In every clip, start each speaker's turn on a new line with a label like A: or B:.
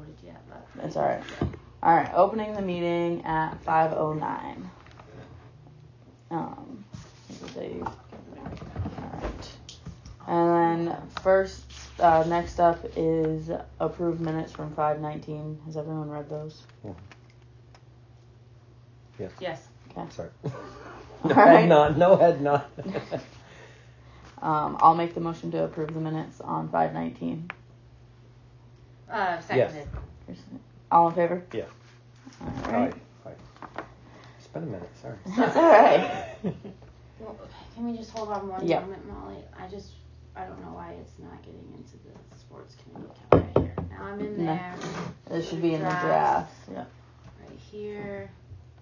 A: voted yet, but
B: It's all right. All right, opening the meeting at 5:09. All right. And then first, next up is approved minutes from 5:19. Has everyone read those?
C: Yes.
A: Yes.
B: Okay.
C: Sorry.
B: All right.
C: No head nod.
B: I'll make the motion to approve the minutes on 5:19.
A: Seconded.
C: Yes.
B: All in favor?
C: Yeah.
B: All right.
C: Aye. It's been a minute, sorry.
B: That's all right.
A: Well, can we just hold on one
B: Yeah.
A: moment, Molly? I don't know why it's not getting into the sports committee account right here. Now I'm in
B: No.
A: there.
B: This should be in the draft. Yeah.
A: Right here.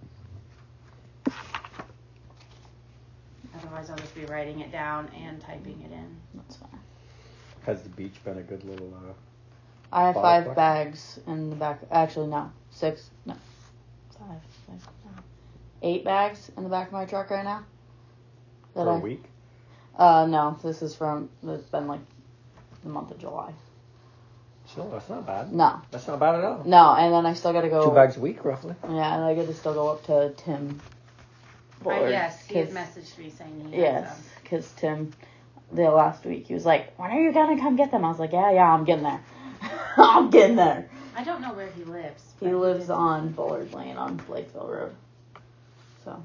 A: Otherwise, I'll just be writing it down and typing it in.
B: That's fine.
C: Has the beach been a good little
B: I have
C: bottle
B: 5
C: collection?
B: bags in the back. Actually, no. 6. No. 5. 6, no. 8 bags in the back of my truck right now.
C: for a week?
B: No. This is from, it's been like the month of July.
C: So that's not bad.
B: No.
C: That's not bad at all.
B: No, and then I still got to go.
C: 2 bags a week, roughly.
B: Yeah, and I got to still go up to Tim. Bullard,
A: Yes, he had messaged me saying he had
B: Yes,
A: some.
B: because Tim, the last week, he was like, when are you going to come get them? I was like, yeah, I'm getting there. I'm getting there.
A: I don't know where he lives.
B: He lives on Bullard Lane on Lakeville Road. So,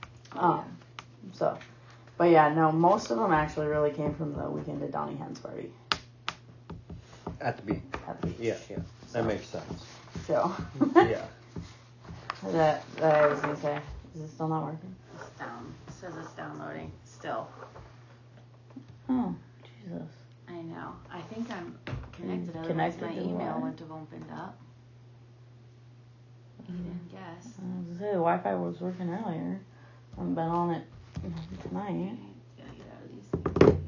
B: but yeah, no, most of them actually really came from the weekend at Donnie Hen's party.
C: At the beach.
B: At the beach.
C: Yeah. That makes sense.
B: So,
C: Yeah.
B: that I was going to say, is it still not working?
A: It's down. It says it's downloading still.
B: Oh, Jesus.
A: I know. I think I'm connected. Otherwise,
B: Connected
A: my
B: to
A: email
B: what?
A: wouldn't have opened up. You didn't guess.
B: I was going to say, the Wi-Fi was working earlier. I haven't been on it tonight.
A: Gotta get out of these things.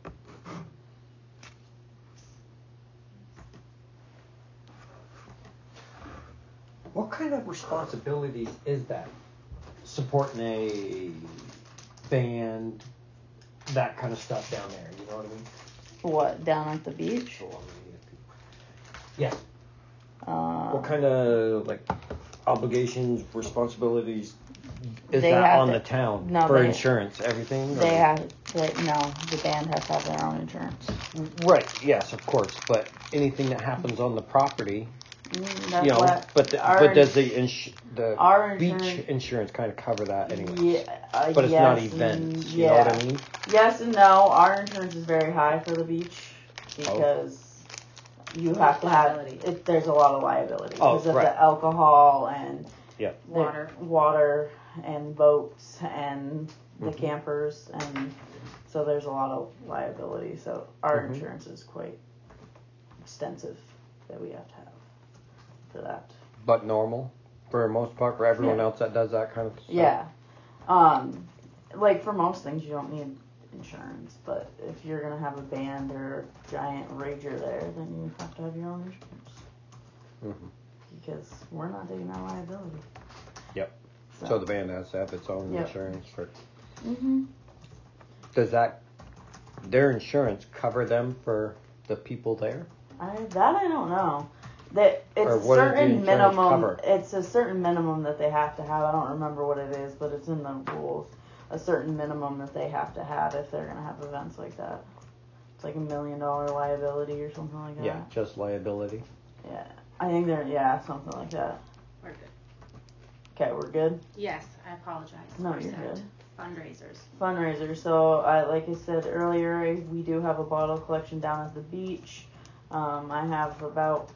C: What kind of responsibilities is that? Supporting a band, that kind of stuff down there, you know what I mean?
B: What, down at the beach?
C: Yeah. What kind of obligations, responsibilities is
B: They
C: that
B: have
C: on
B: to-
C: the town
B: no,
C: for
B: they-
C: insurance, everything?
B: No, the band has to have their own insurance.
C: Right. Yes, of course. But anything that happens on the property,
B: That's
C: you know.
B: what
C: But does the
B: our
C: beach
B: insurance-
C: insurance kind of cover that anyway?
B: Yeah,
C: But it's
B: yes
C: not
B: and
C: events. You know what I mean?
B: Yes and no. Our insurance is very high for the beach because you have to have it. There's a lot of liability because of the alcohol and water and boats and the campers, and so there's a lot of liability. So our insurance is quite extensive that we have to have for that.
C: But normal for the most part for everyone else that does that kind of stuff.
B: Yeah. Like for most things you don't need insurance, but if you're gonna have a band or a giant rager there, then you have to have your own insurance. Because we're not taking that liability.
C: Yep. So the band has to have its own insurance for. Does their insurance cover them for the people there?
B: I don't know. That it's
C: Or
B: a
C: what does the
B: certain
C: insurance
B: minimum.
C: cover?
B: It's a certain minimum that they have to have. I don't remember what it is, but it's in the rules. A certain minimum that they have to have if they're gonna have events like that. It's like $1 million liability or something like that.
C: Yeah, just liability.
B: Yeah, I think something like that.
A: We're good.
B: Okay, we're good.
A: Yes, I apologize.
B: No,
A: for
B: you're
A: that.
B: good.
A: Fundraisers.
B: So, like I said earlier, we do have a bottle collection down at the beach. I have about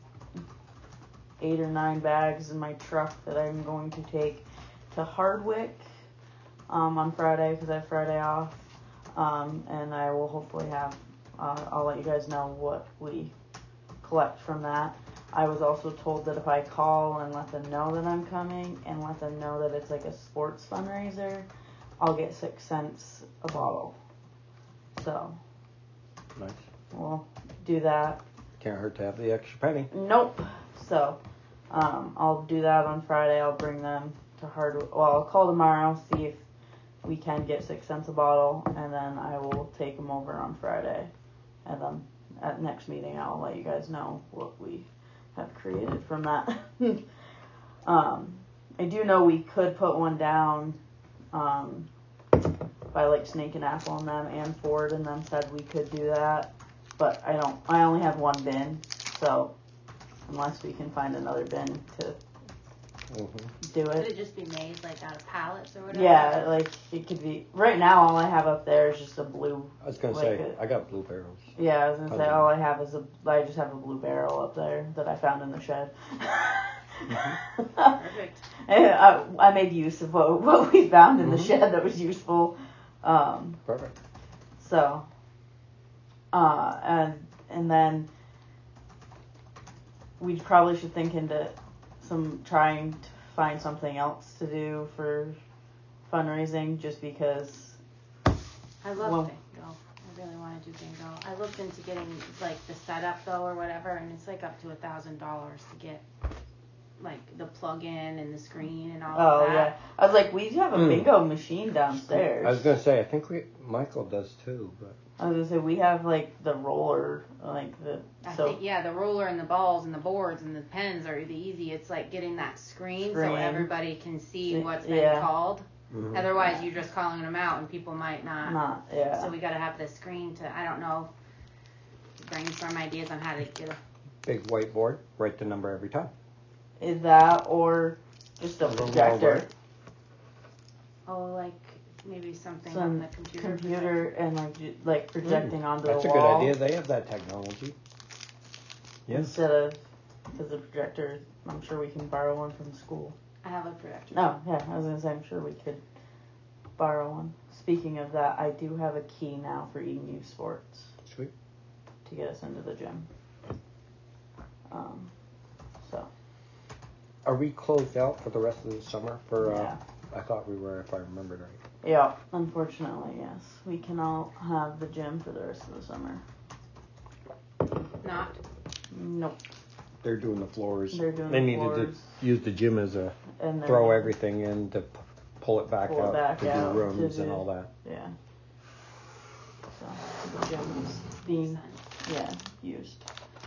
B: 8 or 9 bags in my truck that I'm going to take to Hardwick on Friday because I have Friday off. And I will hopefully have, I'll let you guys know what we collect from that. I was also told that if I call and let them know that I'm coming and let them know that it's like a sports fundraiser, I'll get 6 cents a bottle. So,
C: Nice.
B: we'll do that.
C: Can't hurt to have the extra penny.
B: Nope. So, I'll do that on Friday. I'll bring them to Hardwick. Well, I'll call tomorrow, see if we can get 6 cents a bottle, and then I will take them over on Friday. And then at next meeting, I'll let you guys know what we have created from that. I do know we could put one down by like Snake and Apple and them, and Ford and them said we could do that, but I only have one bin, so unless we can find another bin to do
A: Could
B: it.
A: it just be made like out of pallets or whatever?
B: Yeah, like it could be. Right now, all I have up there is just a blue.
C: I was gonna
B: like
C: say I got blue barrels.
B: Yeah, I was gonna say
C: Okay.
B: all I have is I just have a blue barrel up there that I found in the shed.
A: Perfect.
B: I made use of what we found in the shed that was useful.
C: Perfect.
B: So, and then we probably should think into trying to find something else to do for fundraising, just because.
A: I love bingo. I really want to do bingo. I looked into getting like the setup though or whatever, and it's like up to $1,000 to get like the plug-in and the screen and all of
B: Oh
A: that.
B: yeah, I was like, we have a bingo machine downstairs.
C: I was gonna say I think Michael does too, but
B: I was gonna say we have like the roller, like the.
A: I think the roller and the balls and the boards and the pens are the easy. It's like getting that screen so everybody can see what's been called.
C: Mhm.
A: Otherwise, you're just calling them out and people might not.
B: Yeah.
A: So we got to have the screen to. I don't know. Brainstorm ideas on how to get a.
C: big whiteboard, write the number every time.
B: Is that or just a
C: little
B: projector?
C: more
A: Oh, like maybe something
B: Some
A: on the computer.
B: and like projecting onto
C: That's
B: the
C: a
B: wall.
C: good idea. They have that technology. Yes.
B: Instead of, because the projector, I'm sure we can borrow one from school.
A: I have a projector.
B: Oh, yeah, I was going to say, I'm sure we could borrow one. Speaking of that, I do have a key now for Eden Youth Sports.
C: Sweet.
B: To get us into the gym. So.
C: Are we closed out for the rest of the summer?
B: Yeah.
C: I thought we were, if I remembered right.
B: Yeah, unfortunately, yes. We cannot have the gym for the rest of the summer.
A: Not.
B: Nope.
C: They're doing the floors.
B: They're doing
C: they
B: the
C: needed
B: floors.
C: to use the gym as a
B: And then
C: throw everything in to pull it back
B: Pull it
C: out
B: back
C: to
B: out
C: do rooms
B: to
C: and
B: do-
C: all that.
B: Yeah. So the gym is being used.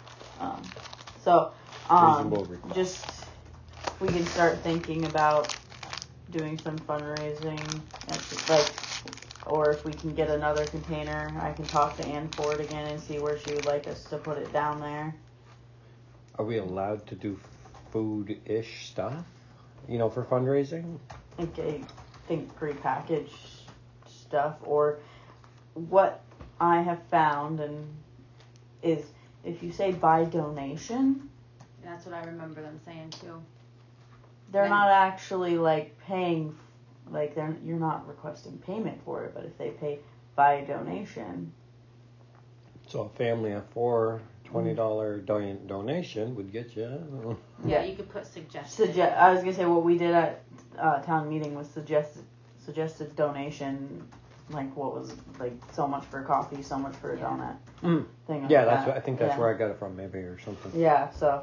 C: Reasonable request.
B: Just we can start thinking about doing some fundraising, or if we can get another container, I can talk to Ann Ford again and see where she would like us to put it down there.
C: Are we allowed to do food-ish stuff? You know, for fundraising?
B: I think prepackaged stuff, or what I have found is if you say by donation,
A: That's what I remember them saying too.
B: they're
A: Then-
B: not actually like paying, like you're not requesting payment for it, but if they pay by donation.
C: So a family of four, $20 donation would get you.
A: Yeah, you could put suggested.
B: I was gonna say what we did at town meeting was suggested donation, like what was like so much for coffee, so much for a donut thing. Like
C: Yeah,
B: that.
C: I think that's where I got it from, maybe, or something.
B: Yeah, so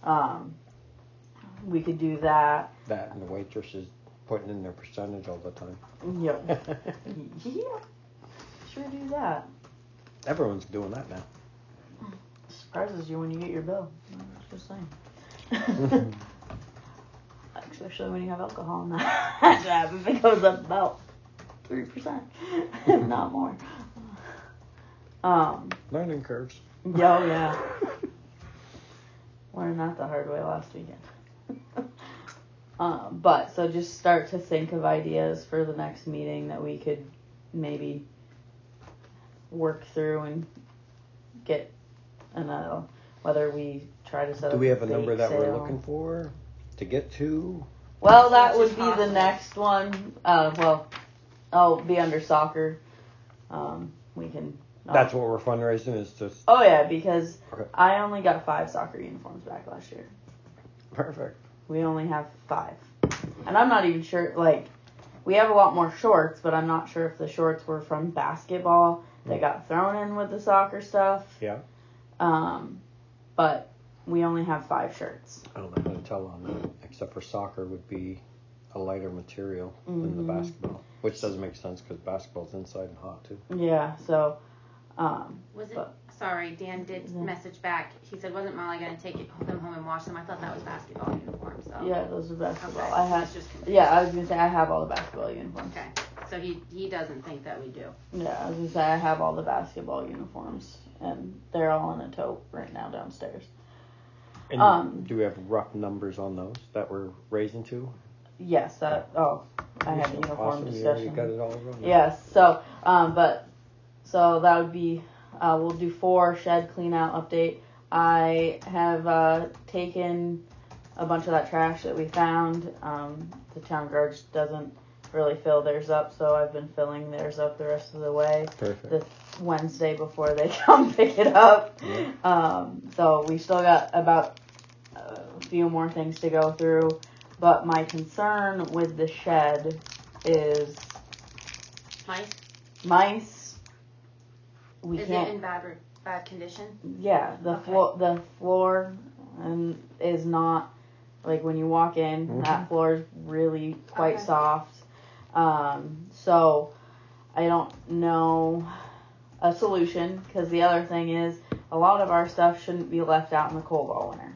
B: we could do that.
C: That and the waitresses putting in their percentage all the time.
B: Yep. Yeah. Sure do that.
C: Everyone's doing that now.
B: Surprises you when you get your bill. Just saying. Especially when you have alcohol in that. If it goes up about 3%, if not more.
C: Learning curves.
B: Yeah. Learned that the hard way last weekend. But so just start to think of ideas for the next meeting that we could maybe work through and get whether we try to set up.
C: Do we have a
B: bake
C: number that we're
B: sale.
C: looking for to get to?
B: Well, that
A: Which
B: would
A: is
B: be the
A: possible.
B: next one. I'll be under soccer. We can.
C: That's what we're fundraising is just
B: Oh yeah, because
C: Okay.
B: I only got 5 soccer uniforms back last year.
C: perfect.
B: We only have 5, and I'm not even sure. Like, we have a lot more shorts, but I'm not sure if the shorts were from basketball that got thrown in with the soccer stuff.
C: Yeah.
B: But we only have 5 shirts.
C: I don't know how to tell on that, except for soccer would be a lighter material than the basketball, which doesn't make sense because basketball's inside and hot too.
B: Yeah, so.
A: Was it sorry, Dan did message back. He said, wasn't Molly going to take them home and wash them? I thought that was basketball uniforms. So.
B: Yeah, those are basketball.
A: Okay.
B: I have. I was gonna say I have all the basketball uniforms.
A: Okay, so he doesn't think that we do.
B: Yeah, I was gonna say I have all the basketball uniforms, and they're all in a tote right now downstairs.
C: And do we have rough numbers on those that we're raising to?
B: Yes. I had a uniform discussion.
C: You got it all wrong.
B: Yes. So, so that would be. We'll do 4 shed clean out update. I have taken a bunch of that trash that we found. The town garage doesn't really fill theirs up, so I've been filling theirs up the rest of the way.
C: Perfect.
B: The Wednesday before they come pick it up.
C: Yeah.
B: So we still got about a few more things to go through. But my concern with the shed is mice.
A: Is it in bad condition?
B: Yeah, the floor is not, like when you walk in, that floor is really quite soft. So I don't know a solution, because the other thing is a lot of our stuff shouldn't be left out in the cold all winter.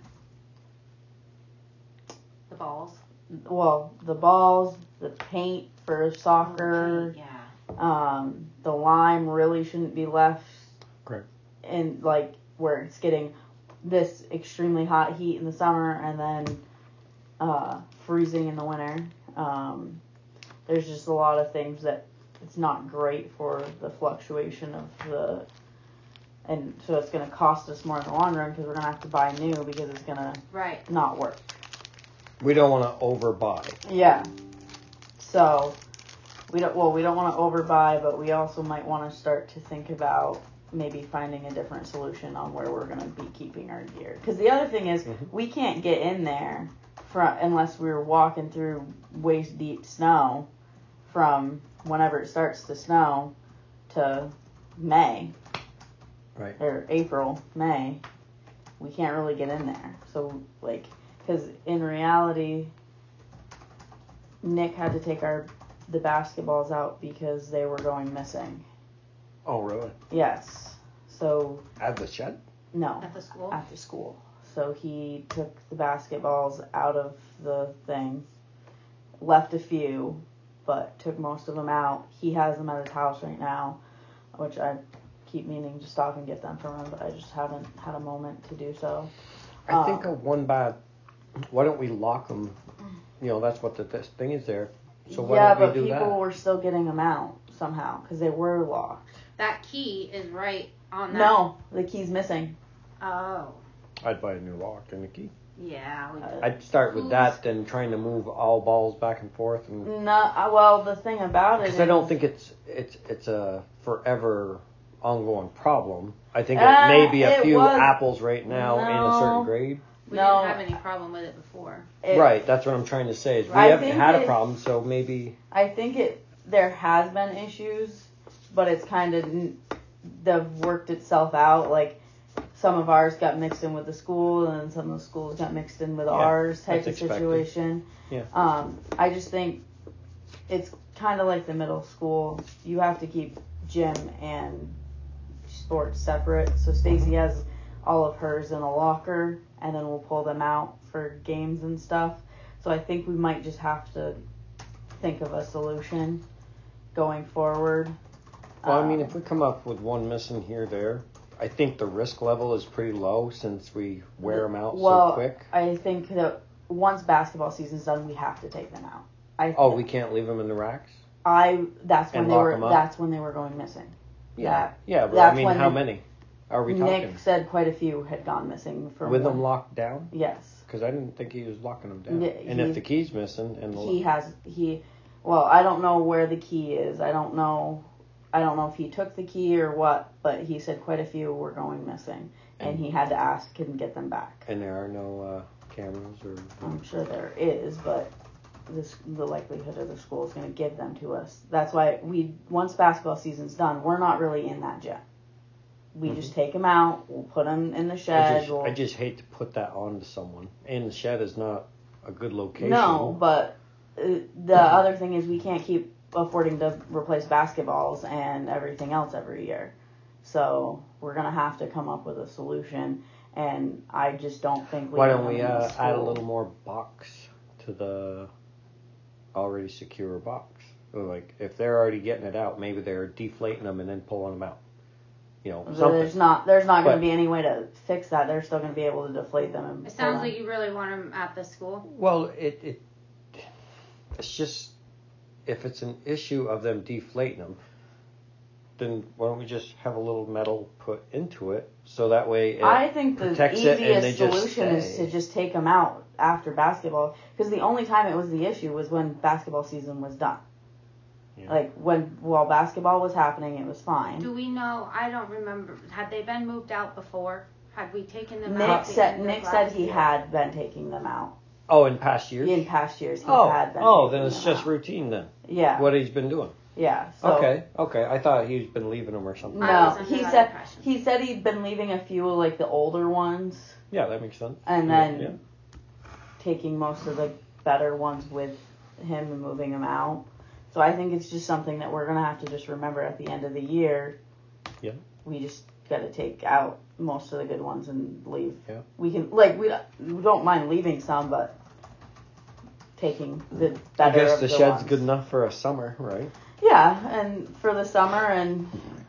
A: The balls?
B: Well, the balls, the paint for soccer. The lime really shouldn't be left in, like, where it's getting this extremely hot heat in the summer and then freezing in the winter. There's just a lot of things that it's not great for the fluctuation of and so it's going to cost us more in the long run, because we're going to have to buy new, because it's going to not work.
C: We don't want to overbuy.
B: Yeah. So we don't want to overbuy, but we also might want to start to think about maybe finding a different solution on where we're going to be keeping our gear. Because the other thing is, we can't get in there unless we're walking through waist deep snow from whenever it starts to snow to May.
C: Right.
B: Or April, May. We can't really get in there. So, like, because in reality, Nick had to take the basketballs out because they were going missing.
C: Oh, really?
B: Yes. So.
C: At the shed?
B: No.
A: At the school?
B: At the school. So he took the basketballs out of the thing, left a few, but took most of them out. He has them at his house right now, which I keep meaning to stop and get them from him, but I just haven't had a moment to do so.
C: I think why don't we lock them? You know, that's what this thing is there. So why don't we do that? Yeah, but
B: people were still getting them out somehow because they were locked.
A: That key is right on that.
B: No, the key's missing.
A: Oh.
C: I'd buy a new lock and a key.
A: Yeah.
C: I'd start with that than trying to move all balls back and forth.
B: Well, the thing about it is,
C: because I don't think it's a forever ongoing problem. I think it may be a few apples right now in a certain grade.
A: We didn't have any problem with it before.
C: Right, that's what I'm trying to say. Is we haven't had a problem, so maybe.
B: I think there has been issues, but it's kind of they've worked itself out. Like, some of ours got mixed in with the school, and some of the schools got mixed in with ours type of situation.
C: Yeah.
B: I just think it's kind of like the middle school. You have to keep gym and sports separate. So Stacy has all of hers in a locker, and then we'll pull them out for games and stuff. So I think we might just have to think of a solution going forward.
C: Well, I mean, if we come up with one missing here, there, I think the risk level is pretty low since we wear them out so quick.
B: I think that once basketball season's done, we have to take them out.
C: We can't leave them in the racks?
B: That's when they were going missing.
C: Yeah. But I mean, how many are we talking?
B: Nick said quite a few had gone missing.
C: With them locked down?
B: Yes.
C: Because I didn't think he was locking them down. And if the key's missing,
B: well, I don't know where the key is. I don't know if he took the key or what, but he said quite a few were going missing, and he had to ask and get them back.
C: And there are no cameras or.
B: I'm sure there is, but the likelihood of the school is going to give them to us. That's why once basketball season's done, we're not really in that jet. We just take them out. We'll put them in the shed.
C: I just hate to put that on to someone. And the shed is not a good location.
B: No, but the other thing is we can't keep affording to replace basketballs and everything else every year. So we're gonna have to come up with a solution, and I just don't think.
C: Why don't we
B: leaving them in the
C: add a
B: school-
C: little more box to the already secure box? Like if they're already getting it out, maybe they're deflating them and then pulling them out. You know, something.
B: There's not going
C: But-
B: to be any way to fix that. They're still going to be able to deflate them. And
A: It sounds
B: pull them.
A: like you really want them at the school.
C: Well, it's just if it's an issue of them deflating them, then why don't we just have a little metal put into it so that way it
B: I think the
C: protects it and they
B: easiest
C: just
B: solution is
C: stay.
B: to just take them out after basketball, because the only time it was the issue was when basketball season was done.
C: Yeah.
B: Like while basketball was happening, it was fine.
A: Do we know? I don't remember. Had they been moved out before? Had we taken them out?
B: Nick
A: at the
B: said
A: end of
B: Nick said
A: last
B: he
A: year?
B: had been taking them out
C: Oh, in past years?
B: in past years. He
C: Oh,
B: had been.
C: oh,
B: taking
C: then it's
B: them
C: just
B: out.
C: routine then.
B: Yeah,
C: What he's been doing.
B: yeah. So,
C: Okay. I thought he's been leaving them or something.
A: I
B: No,
A: was under
B: he
A: that
B: said
A: impression.
B: he said he'd been leaving a few of like the older ones,
C: Yeah, that makes sense.
B: and
C: Yeah,
B: then
C: yeah.
B: taking most of the better ones with him and moving them out. So I think it's just something that we're gonna have to just remember at the end of the year.
C: Yeah.
B: We just gotta take out most of the good ones and leave.
C: Yeah.
B: We can we don't mind leaving some, but taking the
C: I
B: better
C: guess
B: of
C: the
B: the
C: shed's
B: ones.
C: good enough for a summer, right?
B: Yeah, and for the summer, and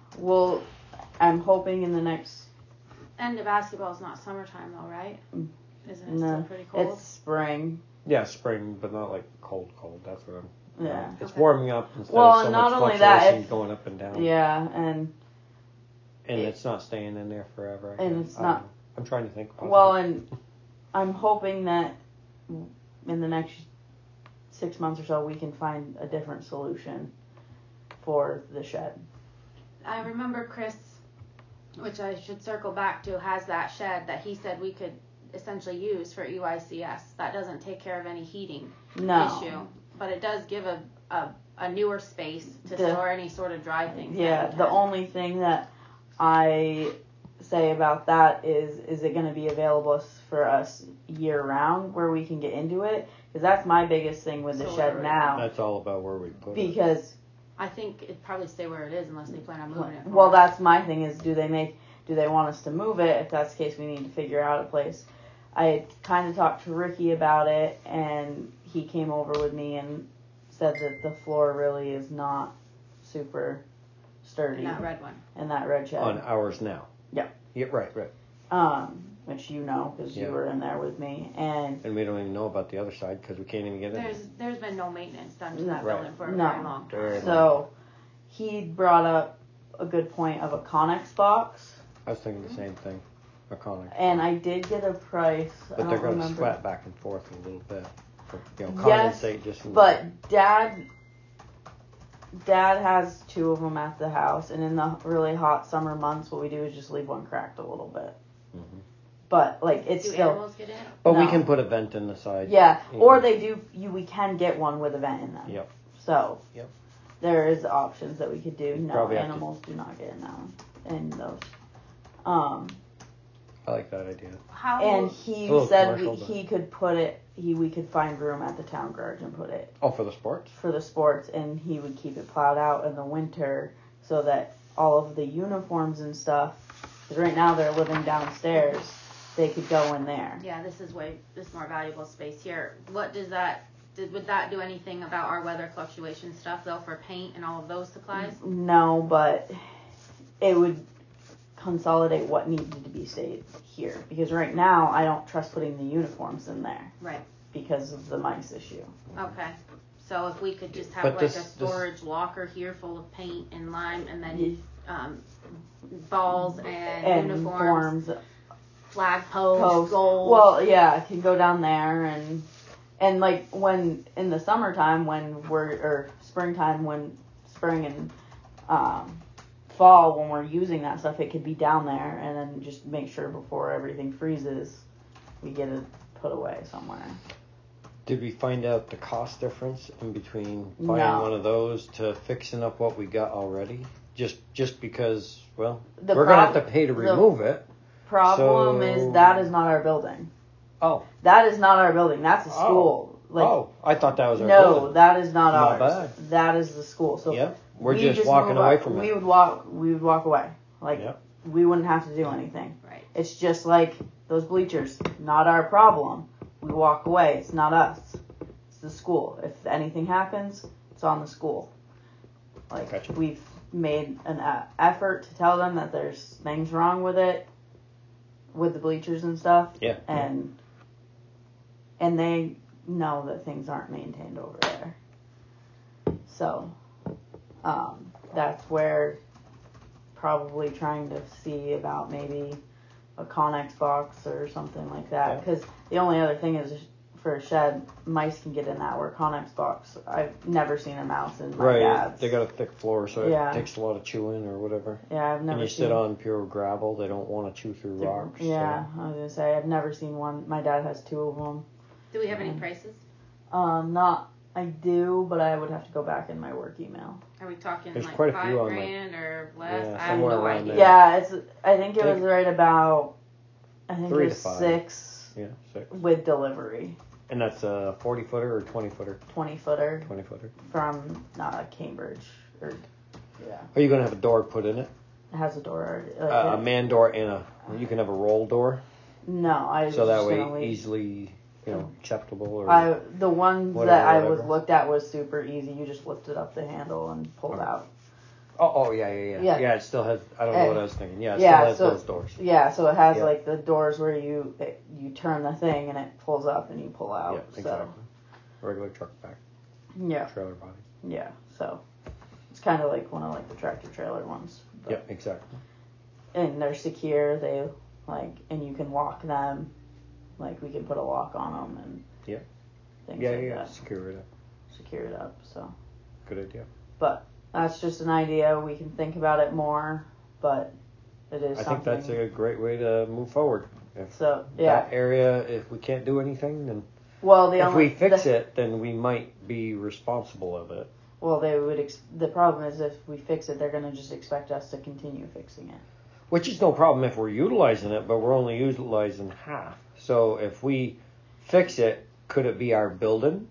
B: I'm hoping in the next.
A: End of basketball is not summertime though, right? Isn't it
B: No,
A: still pretty cold?
B: It's spring.
C: Yeah, spring, but not like cold. That's what I'm.
B: Yeah.
C: It's
A: Okay.
C: warming up instead
B: Well,
C: of so
B: and
C: much
B: not only that,
C: fluctuation
B: if-
C: going up and down.
B: Yeah, and
C: It's not staying in there forever. I
B: And
C: guess.
B: it's
C: I don't
B: not-
C: know. I'm trying to think. Positive.
B: well, and I'm hoping that in the next 6 months or so we can find a different solution for the shed.
A: I remember Chris, which I should circle back to, has that shed that he said we could essentially use for EYCS. That doesn't take care of any heating
B: No.
A: issue, but it does give a newer space to
B: The-
A: store any sort of dry things. that
B: Yeah,
A: we
B: the
A: can.
B: only thing that I say about that is it going to be available for us year round where we can get into it? Because that's my biggest thing with the
A: So
B: shed
A: where-
B: now.
C: That's all about where we put it.
B: Because
A: I think it'd probably stay where it is unless they plan on moving it.
B: well, that's my thing is do they want us to move it? If that's the case, we need to figure out a place. I kind of talked to Ricky about it, and he came over with me and said that the floor really is not super sturdy
A: in that red one.
B: in that red shed.
C: On ours now.
B: Yeah.
C: Yeah, right.
B: Which you know because
C: Yeah.
B: you were in there with me, and
C: And we don't even know about the other side because we can't even get in.
A: There's been no maintenance done to that
C: Right.
A: building for a
B: No.
A: very long time.
C: Very
B: so he brought up a good point of a Connex box,
C: I was thinking the same thing. A Connex.
B: and I did get a price. I
C: But
B: don't
C: they're going to
B: remember.
C: sweat back and forth a little bit.
B: Yes,
C: Condensate just.
B: But Dad has two of them at the house, and in the really hot summer months, what we do is just leave one cracked a little bit.
C: Mhm.
B: But like it's
A: Do
B: still
A: animals get in it?
C: But we
B: no.
C: can put a vent in the side.
B: yeah.
C: Yeah.
B: Or they do. We can get one with a vent in them.
C: Yep.
B: So
C: Yep.
B: there is options that we could do. No,
C: Probably have to-
B: animals do not get in that one. In those.
C: I like that idea.
A: How
B: And he
C: a little
B: said
C: commercial, but-
B: he could put it. We could find room at the town garage and put it
C: Oh, for the sports?
B: for the sports, and he would keep it plowed out in the winter so that all of the uniforms and stuff. Because right now they're living downstairs, they could go in there.
A: Yeah, this is more valuable space here. What does that? Would that do anything about our weather fluctuation stuff though for paint and all of those supplies?
B: No, but it would consolidate what needed to be stayed here. Because right now I don't trust putting the uniforms in there
A: Right.
B: because of the mice issue.
A: Okay. So if we could just have
C: But
A: like
C: this-
A: a
C: this-
A: storage locker here full of paint and lime, and then balls and uniforms,
B: forms.
A: flag posts,
B: Posts.
A: goals.
B: Well, yeah, I can go down there and like when in the summertime or springtime when spring and fall when we're using that stuff, it could be down there and then just make sure before everything freezes we get it put away somewhere.
C: Did we find out the cost difference in between buying
B: No.
C: one of those to fixing up what we got already? Just because, well,
B: The
C: we're going to have
B: prob-
C: to pay to
B: the-
C: remove it.
B: Problem
C: So-
B: is that is not our building.
C: Oh.
B: That is not our building. That's a
C: Oh.
B: school. Like
C: Oh, I thought that was our
B: no,
C: building.
B: that is not
C: My
B: ours.
C: bad.
B: That is the school. So
C: Yep. We're
B: we
C: just walking
B: move
C: away
B: our-
C: from
B: we
C: it.
B: would walk away. Like,
C: Yep.
B: we wouldn't have to do anything.
A: Right.
B: It's just like those bleachers. Not our problem. We walk away. It's not us. It's the school. If anything happens, it's on the school. Like,
C: Gotcha.
B: we've made an effort to tell them that there's things wrong with it, with the bleachers and stuff.
C: Yeah.
B: And they know that things aren't maintained over there. So, that's where probably trying to see about maybe a Connex box or something like that. Because the only other thing is, for a shed, mice can get in that, where Connex box, I've never seen a mouse in my dad's.
C: They got a thick floor, so it takes a lot of chewing or whatever.
B: Yeah, I've never
C: And you
B: seen.
C: sit on pure gravel, they don't want to chew through rocks.
B: Yeah, I was gonna say, I've never seen one. My dad has 2 of them.
A: Do we have any prices?
B: I do, but I would have to go back in my work email.
A: Are we talking
C: There's
A: like
C: quite a few
A: $5
C: on,
A: grand or less?
C: yeah,
A: I have
C: somewhere
A: no
C: around
A: idea.
C: there.
B: Yeah, I think it was right about, I think
C: 3
B: it
C: to
B: was
C: 5.
B: 6
C: Yeah, 6.
B: with delivery.
C: And that's a 40-footer or 20-footer?
B: 20-footer
C: 20-footer.
B: from Cambridge. Yeah.
C: Are you going to have a door put in it?
B: It has a door.
C: A man door and you can have a roll door?
B: No, I
C: So that
B: just
C: way
B: gonna leave.
C: easily, acceptable or...
B: The ones
C: whatever,
B: that I was
C: whatever.
B: looked at was super easy. You just lifted up the handle and pulled out.
C: Oh, yeah.
B: Yeah.
C: Yeah, it still has, I don't know what I was thinking. Yeah, it
B: Yeah,
C: still has
B: so-
C: those doors.
B: Yeah, so it has
C: Yeah.
B: like the doors where you turn the thing and it pulls up and you pull out.
C: Yeah, exactly. Regular truck back,
B: So yeah,
C: trailer body.
B: yeah. So it's kind of like one of like the tractor trailer ones. But,
C: Yep, exactly.
B: And they're secure. They and you can lock them. Like, we can put a lock on them and
C: Yep.
B: things
C: Yeah,
B: like
C: yeah,
B: that.
C: secure it up.
B: Secure it up. So,
C: Good idea.
B: but that's just an idea. We can think about it more, but it is
C: I
B: something.
C: think that's a great way to move forward.
B: So yeah.
C: That area, if we can't do anything, then
B: Well,
C: if we fix it, then we might be responsible of it.
B: Well, they would. The problem is, if we fix it, they're going to just expect us to continue fixing it.
C: Which is no problem if we're utilizing it, but we're only utilizing half. So if we fix it, could it be our building?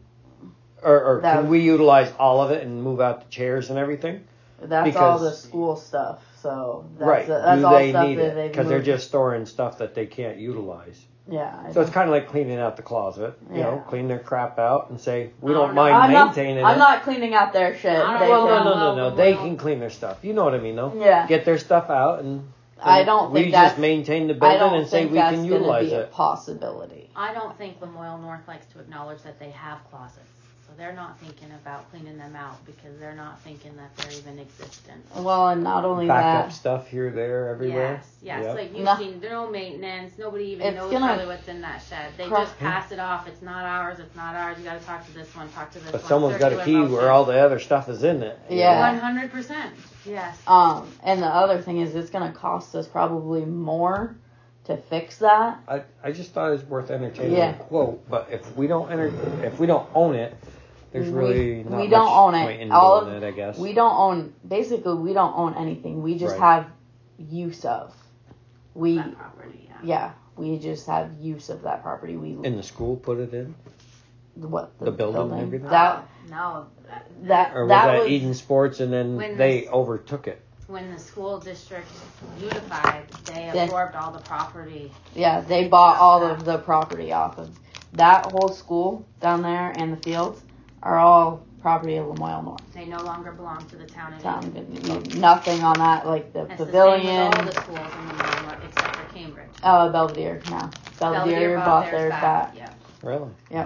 C: Or can we utilize all of it and move out the chairs and everything?
B: That's all the school stuff. So that's
C: Right.
B: that's
C: Do
B: all
C: they
B: stuff
C: need
B: that
C: it?
B: they've
C: Because they're
B: moved.
C: just storing stuff that they can't utilize.
B: Yeah.
C: So it's kind of like cleaning out the closet. You know, clean their crap out and say, we don't
A: I'm
C: mind maintaining it.
B: I'm not cleaning out their shit.
C: Well, no. They can clean their stuff. You know what I mean, though?
B: Yeah.
C: Get their stuff out and
B: I don't think
C: we
B: that's,
C: just maintain the
B: I
C: building
B: don't
C: and say
B: think
C: we
B: that's
C: can
B: gonna
C: utilize
B: be a
C: it.
B: possibility.
A: I don't think Lamoille North likes to acknowledge that they have closets. So they're not thinking about cleaning them out because they're not thinking that they're even existent.
B: Well, and not only
C: Back up
B: that.
C: stuff here, there, everywhere.
A: Yes.
C: Yep.
A: Like you've seen, no maintenance. Nobody even knows really what's in that shed. They just pass it off. It's not ours. It's not ours. You got to talk to this one. Talk to this one.
C: But someone's got a key where all the other stuff is in it.
B: Yeah.
A: 100%. Yes.
B: And the other thing is, it's going to cost us probably more to fix that.
C: I just thought it was worth entertaining a quote, but if we don't own it, there's really not
B: we don't
C: much
B: own it.
C: point in
B: All
C: doing it, I guess.
B: We don't own. Basically, we don't own anything. We just have use of.
A: That property.
B: Yeah, we just have use of that property.
C: In the school, put it in.
B: What
C: the building and everything?
A: No.
C: Or was that Eden Sports and then they overtook it?
A: When the school district unified, they absorbed all the property.
B: Yeah, they bought all of the property off of that whole school down there, and the fields are all property of Lamoille North.
A: They no longer belong to the town
B: anymore. Nothing on that, like the
A: it's
B: pavilion.
A: The same with all the schools in Lamoille North except for Cambridge.
B: Belvedere now. Belvedere bought theirs back.
A: Yeah.
C: Really?
B: Yep.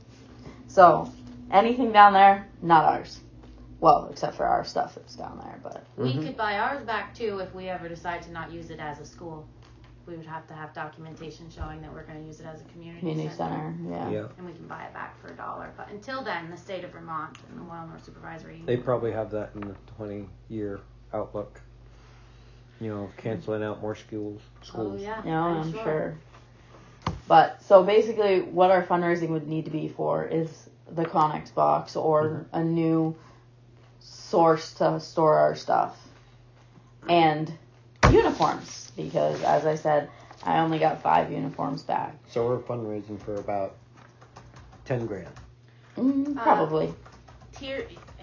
B: So anything down there, not ours. Well, except for our stuff that's down there, but
A: we could buy ours back too if we ever decide to not use it as a school. We would have to have documentation showing that we're going to use it as a community center.
B: Yeah.
A: And we can buy it back for $1. But until then, the state of Vermont and the Lamoille North Supervisory Union.
C: They probably have that in the 20-year outlook. Canceling out more schools.
A: Oh, yeah.
B: Yeah, I'm sure. But, so basically, what our fundraising would need to be for is the Connex box or a new source to store our stuff. And uniforms. Because, as I said, I only got 5 uniforms back.
C: So we're fundraising for about $10,000.
B: Probably.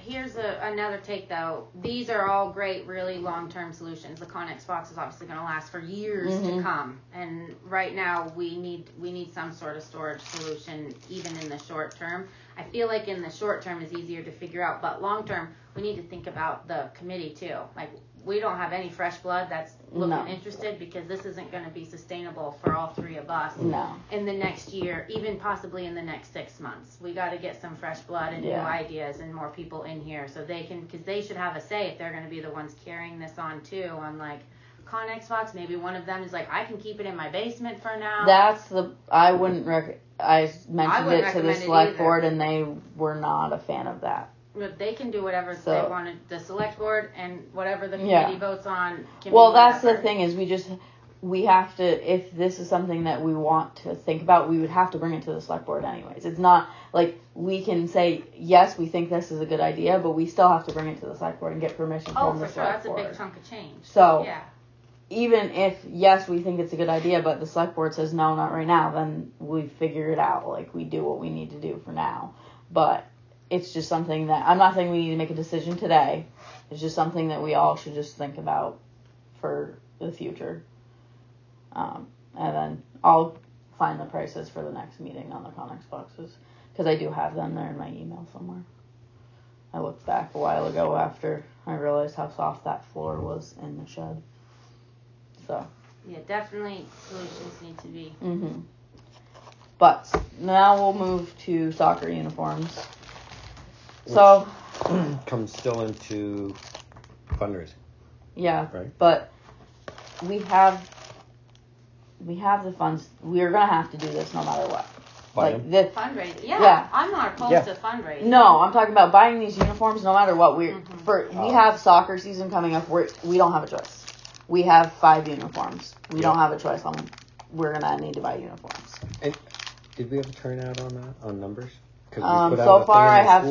A: here's another take though. These are all great, really long-term solutions. The Connex box is obviously going to last for years to come, and right now we need some sort of storage solution, even in the short term. I feel like in the short term is easier to figure out, but long term we need to think about the committee too. Like, we don't have any fresh blood that's looking interested, because this isn't going to be sustainable for all three of us in the next year, even possibly in the next 6 months. We got to get some fresh blood and new ideas and more people in here, so they can, because they should have a say if they're going to be the ones carrying this on too, on like Connex box. Maybe one of them is like, I can keep it in my basement for now.
B: I mentioned it to the select board and they were not a fan of that.
A: But they can do whatever they wanted. The select board and whatever the committee votes on can
B: that's the thing, is we have to, if this is something that we want to think about, we would have to bring it to the select board anyways. It's not like we can say, yes, we think this is a good idea, but we still have to bring it to the select board and get permission from the select board.
A: That's a big chunk of change.
B: So, even if, yes, we think it's a good idea, but the select board says, no, not right now, then we figure it out. Like, we do what we need to do for now. But it's just something that, I'm not saying we need to make a decision today. It's just something that we all should just think about for the future. And then I'll find the prices for the next meeting on the Connex boxes, because I do have them there in my email somewhere. I looked back a while ago after I realized how soft that floor was in the shed. So.
A: Yeah, definitely solutions need to be.
B: But now we'll move to soccer uniforms. So
C: comes still into fundraising.
B: Yeah,
C: right.
B: But we have the funds. We're gonna have to do this no matter what. Like this
A: fundraising. Yeah, I'm not opposed to fundraising.
B: No, I'm talking about buying these uniforms no matter what. We have soccer season coming up. We don't have a choice. We have 5 uniforms. We don't have a choice. We're gonna need to buy uniforms.
C: And did we have a turnout on that, on numbers?
B: So far I have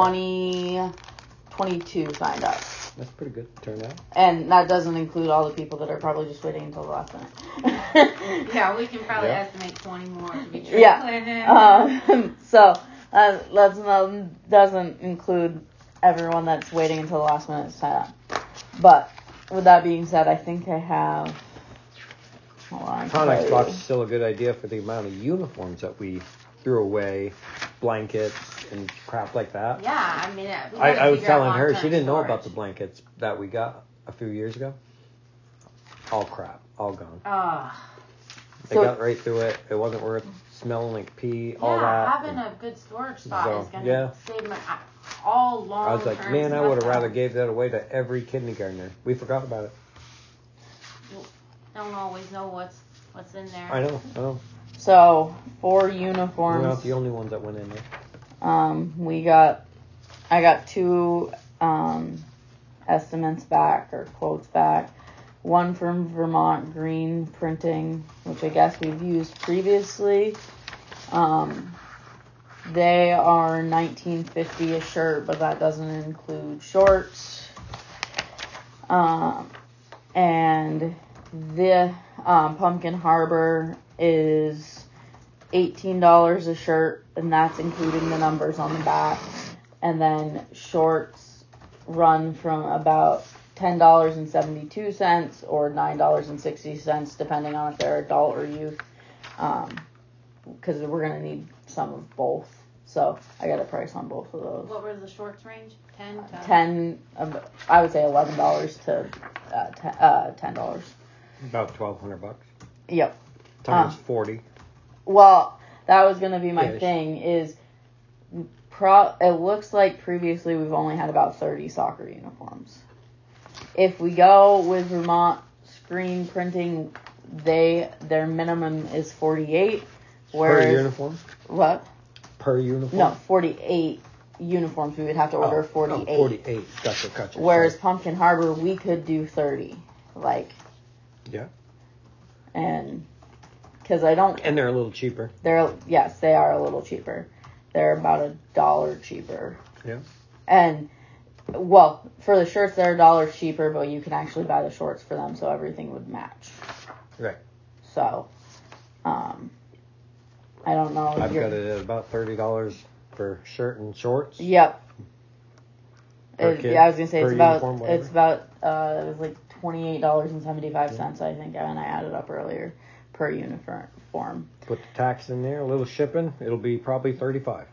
B: 22 signed up.
C: That's pretty good turnout.
B: And that doesn't include all the people that are probably just waiting until the last minute.
A: Yeah, we can probably estimate 20 more to be true.
B: So that doesn't include everyone that's waiting until the last minute to sign up. But with that being said, I think I have. Hold on.
C: Connex box is still a good idea for the amount of uniforms that we threw away, blankets and crap like that.
A: Yeah, I mean,
C: I was telling her, she didn't know about the blankets that we got a few years ago. All crap, all gone. They got right through it. It wasn't worth smelling like pee, all that.
A: Yeah, having a good storage spot is going to save my all long.
C: I was like, man, I would have rather gave that away to every kindergartner. We forgot about it.
A: Don't always know what's in there.
C: I know.
B: So, 4 uniforms.
C: We're not the only ones that went in there.
B: I got 2 estimates back, or quotes back. One from Vermont Green Printing, which I guess we've used previously. They are $19.50 a shirt, but that doesn't include shorts. And the Pumpkin Harbor is $18 a shirt, and that's including the numbers on the back. And then shorts run from about $10.72 or $9.60, depending on if they're adult or youth. Because we're going to need some of both. So I got a price on both of those.
A: What was the shorts range?
B: 10, I would say $11 to $10.
C: About $1,200.
B: Yep.
C: Times 40.
B: Well, that was going to be my thing. Is it looks like previously we've only had about 30 soccer uniforms. If we go with Vermont Screen Printing, their minimum is 48.
C: Per uniform?
B: What?
C: Per uniform?
B: No, 48 uniforms. We would have to order 48.
C: 48. Gotcha.
B: Whereas Pumpkin Harbor, we could do 30.
C: Yeah.
B: And because I don't.
C: And they're a little cheaper.
B: Yes, they are a little cheaper. They're about $1 cheaper.
C: Yeah. And
B: for the shirts, they're $1 cheaper, but you can actually buy the shorts for them, so everything would match.
C: Right.
B: So, I don't know.
C: I've got it at about $30 for shirt and shorts.
B: Yep.
C: per kid?
B: Yeah, I was gonna say
C: Per
B: it's about
C: uniform, whatever?
B: it was like $28.75. I think when I added up earlier per uniform.
C: Put the tax in there, a little shipping. It'll be probably $35.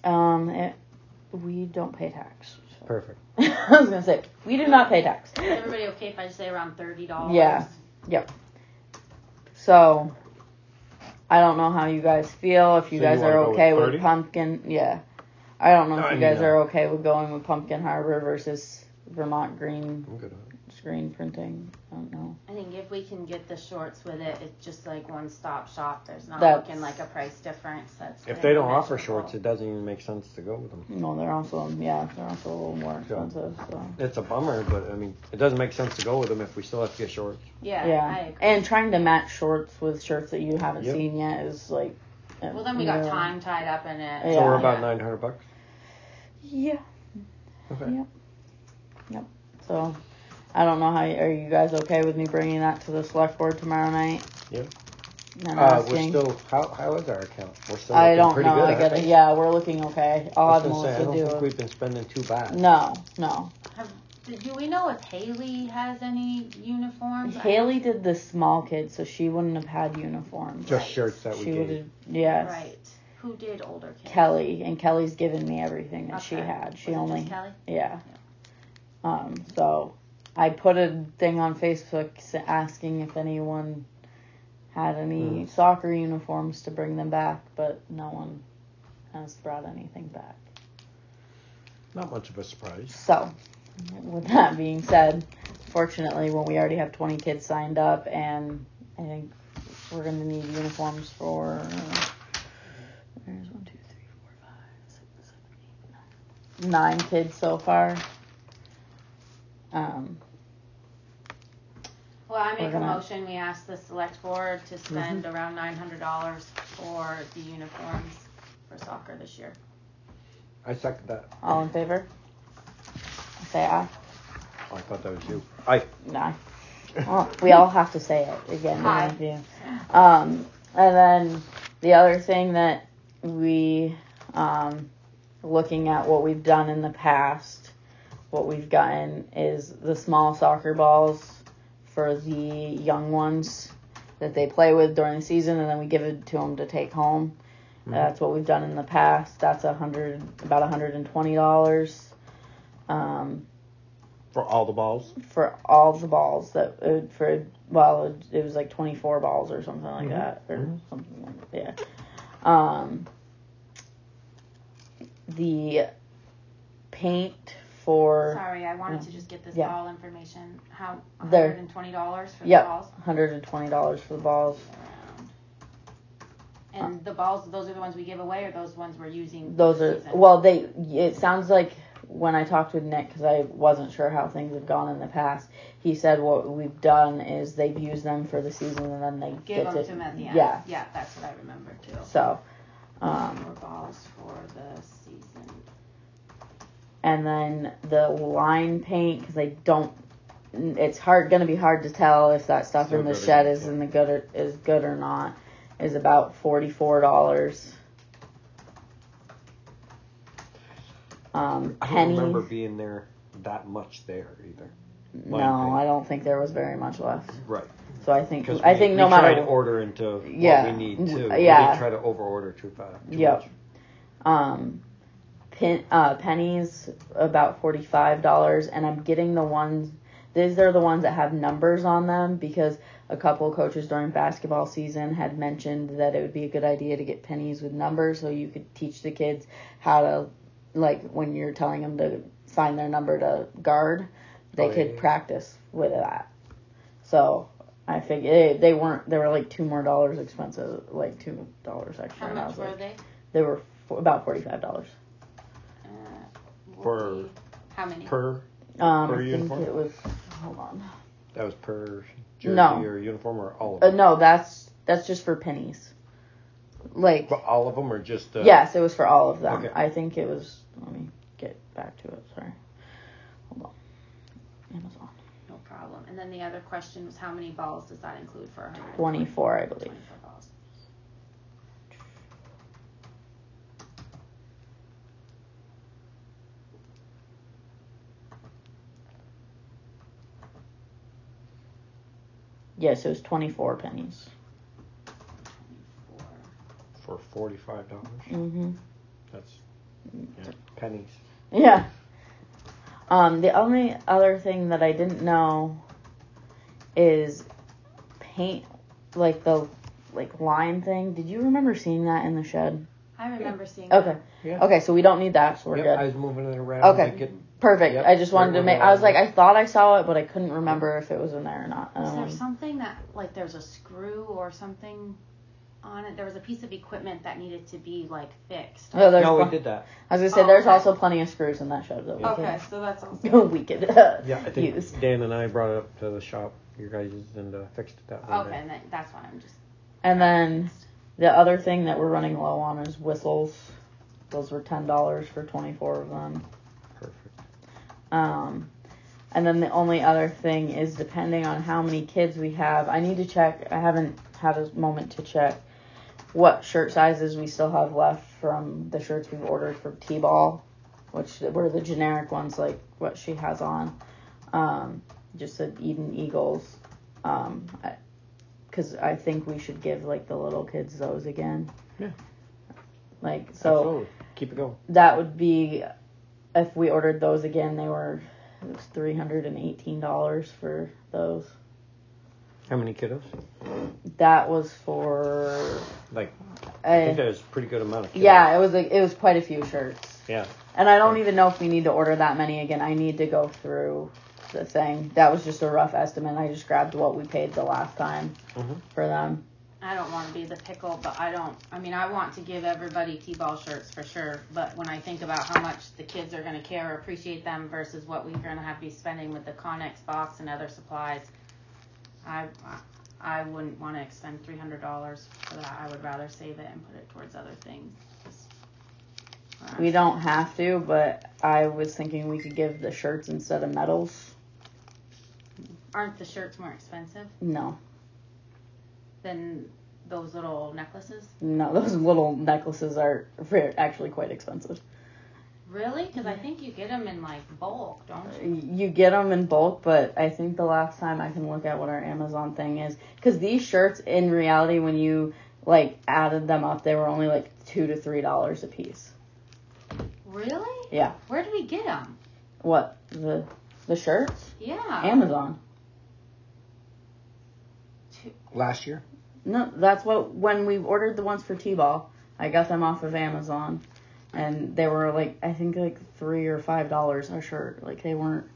B: We don't pay tax. So.
C: Perfect.
B: I was gonna say we do not pay tax.
A: Is everybody okay if I just say around $30?
B: Yeah. Yep. So, I don't know how you guys feel. If you guys are okay with pumpkin, yeah. I don't know if you guys are okay with going with Pumpkin Harbor versus Vermont Green
C: I'm good on it.
B: screen printing. I don't know.
A: I think if we can get the shorts with it, it's just like one stop shop. There's not
B: That's-
A: looking like a price difference.
C: If they don't offer shorts, it doesn't even make sense to go with them.
B: No, they're also a little more expensive. So.
C: It's a bummer, but I mean, it doesn't make sense to go with them if we still have to get shorts.
A: Yeah. I
B: Yeah,
A: agree.
B: and trying to match shorts with shirts that you haven't
C: Yep.
B: seen yet is like.
A: Well, then we got time tied up in it.
B: Yeah.
C: So we're about $900.
B: Yeah.
C: Okay.
B: Yep. So, I don't know are you guys okay with me bringing that to the select board tomorrow night?
C: Yep.
B: And
C: We're
B: asking.
C: still. How is our account? We're still.
B: I
C: looking
B: don't
C: pretty
B: know.
C: Good,
B: I gotta. Yeah, we're looking okay. I'll have
C: I
B: Melissa
C: don't
B: do
C: think
B: it.
C: we've been spending too bad.
B: No.
A: Do we know if Haley has any uniforms?
B: Haley did the small kids, so she wouldn't have had uniforms.
C: Just
A: Right.
C: shirts that we
B: She
C: gave.
B: would have. Yes.
A: Right. Who did older kids?
B: Kelly, and Kelly's given me everything that she
A: Okay.
B: had. She
A: Was it
B: only.
A: just Kelly?
B: Yeah. So I put a thing on Facebook asking if anyone had any soccer uniforms to bring them back, but no one has brought anything back.
C: Not much of a surprise.
B: So, with that being said, fortunately, when we already have 20 kids signed up, and I think we're going to need uniforms for. There's 1, 2, 3, 4, 5, 6, 7, 8, 9 kids so far.
A: Well, I make
B: We're
A: a
B: gonna-
A: motion. We ask the select board to spend around $900 for the uniforms for soccer this year.
C: I second that.
B: All in favor? Say aye.
C: Oh, I thought that was you. Aye.
B: No. Well, we all have to say it again.
A: Aye.
B: And then the other thing that we, looking at what we've done in the past, what we've gotten is the small soccer balls for the young ones that they play with during the season, and then we give it to them to take home. That's what we've done in the past. That's about $120.
C: For all the balls.
B: For all the balls it was like 24 balls or something like that, or something like that. Yeah. The paint for.
A: Sorry, I wanted to just get this
B: Yeah.
A: ball information. How
B: There.
A: $120 for the
B: Yep.
A: balls?
B: $120 for the balls.
A: And the balls, those are the ones we give away, or those ones we're using?
B: Those
A: this
B: are
A: season?
B: it sounds like when I talked with Nick, because I wasn't sure how things had gone in the past, he said what we've done is they've used them for the season and then they
A: Give
B: get
A: them to them at the end.
B: Yeah.
A: Yeah, that's what I remember too.
B: So,
A: More balls for the season.
B: and then the line paint, because they don't. It's going to be hard to tell if that stuff
C: Still
B: in the
C: good or
B: shed
C: not,
B: is
C: yeah.
B: in the good or not. Is about $44.
C: I don't
B: Penny.
C: remember being there that much there either.
B: No,
C: paint.
B: I don't think there was very much left.
C: Right.
B: So I think
C: Because
B: no
C: we
B: matter
C: try to order into
B: Yeah.
C: what we need too.
B: Yeah.
C: We didn't try to over order too fast.
B: Yep. Pennies about $45, and I'm getting the ones. These are the ones that have numbers on them because a couple of coaches during basketball season had mentioned that it would be a good idea to get pennies with numbers so you could teach the kids how to, like when you're telling them to find their number to guard, they could practice with that. So I figured they were like $2 more expensive, like $2 extra.
A: How much were they?
B: They were about $45.
C: For
A: how many?
C: Per
B: I
C: uniform?
B: think it was. Hold on.
C: that was per jersey
B: No.
C: or uniform or all of them?
B: No, that's just for pennies. Like.
C: But all of them or just?
B: Yes, it was for all of them.
C: Okay.
B: I think it was. Let me get back to it. Sorry. Hold on. Amazon.
A: No problem. And then the other question was how many balls does that include for
B: 24, I believe.
A: 24 balls.
B: Yes, it was 24 pennies.
C: For $45.
B: Mm-hmm.
C: That's pennies.
B: Yeah. The only other thing that I didn't know is paint, like the line thing. Did you remember seeing that in the shed?
A: I remember seeing
B: Okay.
A: that.
C: Yeah.
B: Okay, so we don't need that, so we're good.
C: I was moving it around.
B: Okay. Perfect.
C: Yep.
B: I just wanted to make. I was like,
C: Yep.
B: I thought I saw it, but I couldn't remember if it was in there or not.
A: Is there something that, like, there's a screw or something on it? There was a piece of equipment that needed to be, like, fixed.
B: Oh,
C: No, we did that.
B: I was gonna say there's also plenty of screws in that shed that we
A: Okay, so that's also.
B: could, we could
C: Yeah, I think
B: use.
C: Dan and I brought it up to the shop, you guys, and fixed it that way.
A: Okay, and that's why I'm just.
B: And then the other thing that we're running low on is whistles. Those were $10 for 24 of them.
C: Perfect.
B: And then the only other thing is depending on how many kids we have, I need to check. I haven't had a moment to check what shirt sizes we still have left from the shirts we've ordered for T-ball, which were the generic ones like what she has on. Just the Eden Eagles. Because I think we should give like the little kids those again.
C: Yeah.
B: Like, so.
C: Absolutely. Keep it going.
B: That would be, if we ordered those again, it was $318 for those.
C: How many kiddos?
B: That was for.
C: Like, I think that was a pretty good amount of kiddos.
B: Yeah, it was quite a few shirts.
C: Yeah.
B: And I don't even know if we need to order that many again. I need to go through the thing. That was just a rough estimate. I just grabbed what we paid the last time for them.
A: I don't want to be the pickle, but I want to give everybody T-ball shirts for sure. But when I think about how much the kids are going to care or appreciate them versus what we're going to have to be spending with the Connex box and other supplies, I wouldn't want to expend $300 for that. I would rather save it and put it towards other things.
B: We don't have to, but I was thinking we could give the shirts instead of medals.
A: Aren't the shirts more expensive
B: No.
A: than those little necklaces?
B: No, those little necklaces are actually quite expensive.
A: Really? Because I think you get them in like bulk, don't you?
B: You get them in bulk, but I think the last time I can look at what our Amazon thing is, because these shirts, in reality, when you like added them up, they were only like $2 to $3 a piece.
A: Really?
B: Yeah.
A: Where did we get them?
B: What, the shirts?
A: Yeah.
B: Amazon.
C: Last year?
B: No, that's when we ordered the ones for T-ball. I got them off of Amazon, and they were like, I think like $3 or $5 a shirt. Like they weren't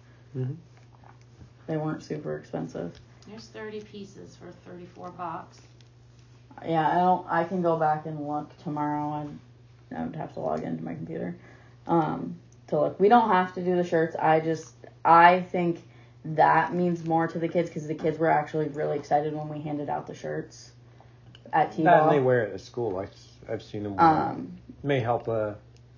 B: super expensive.
A: There's 30 pieces for $34.
B: Yeah, I can go back and look tomorrow. I would have to log into my computer to look. We don't have to do the shirts. I think that means more to the kids because the kids were actually really excited when we handed out the shirts at T-ball.
C: And they wear it at school. I've seen them wear it. May help a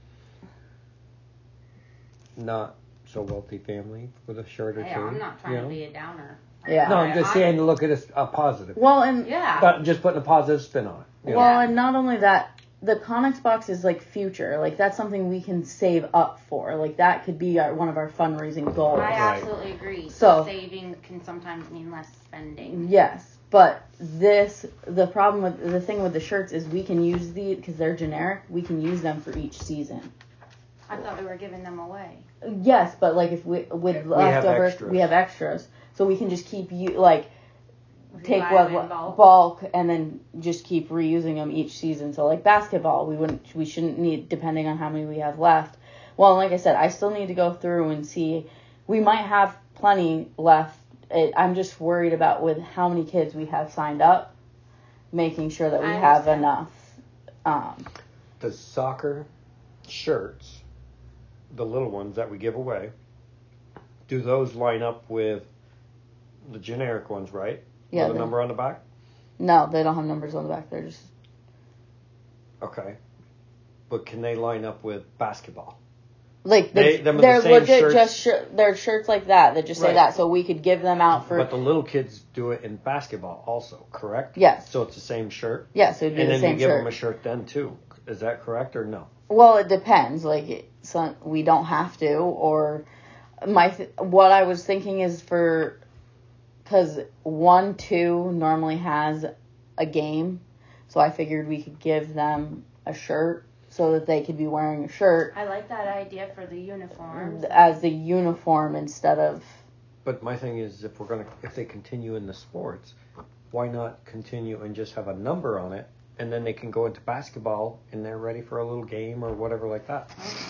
C: not so wealthy family with a shirt or two.
A: I'm not trying to be a downer.
B: Yeah.
C: No, I'm just saying to look at it a positive.
B: Well, and
C: but just putting a positive spin on it.
B: Well, and not only that, the Connex box is like future. Like that's something we can save up for. Like that could be one of our fundraising goals.
A: I absolutely agree.
B: So
A: saving can sometimes mean less spending.
B: Yes, but the thing with the shirts is we can use these because they're generic. We can use them for each season.
A: I thought we were giving them away.
B: Yes, but like if with leftovers, we have extras, so we can just keep take bulk and then just keep reusing them each season. So like basketball, we shouldn't need, depending on how many we have left. Well, like I said, I still need to go through and see. We might have plenty left. I'm just worried about with how many kids we have signed up, making sure that we have enough.
C: The soccer shirts, the little ones that we give away, do those line up with the generic ones, right?
B: Yeah.
C: With a number on the back?
B: No, they don't have numbers on the back. They're just...
C: Okay. But can they line up with basketball?
B: Like, they're legit shirts. They're shirts like that just say that, so we could give them out for...
C: But the little kids do it in basketball also, correct?
B: Yes.
C: So it's the same shirt?
B: Yes, it would be the same shirt.
C: And then you give them a shirt then, too. Is that correct or no?
B: Well, it depends. Like, we don't have to, or... what I was thinking is for because 1-2 normally has a game, so I figured we could give them a shirt so that they could be wearing a shirt.
A: I like that idea for the uniforms.
B: As the uniform instead of...
C: But my thing is, if they continue in the sports, why not continue and just have a number on it, and then they can go into basketball and they're ready for a little game or whatever like that.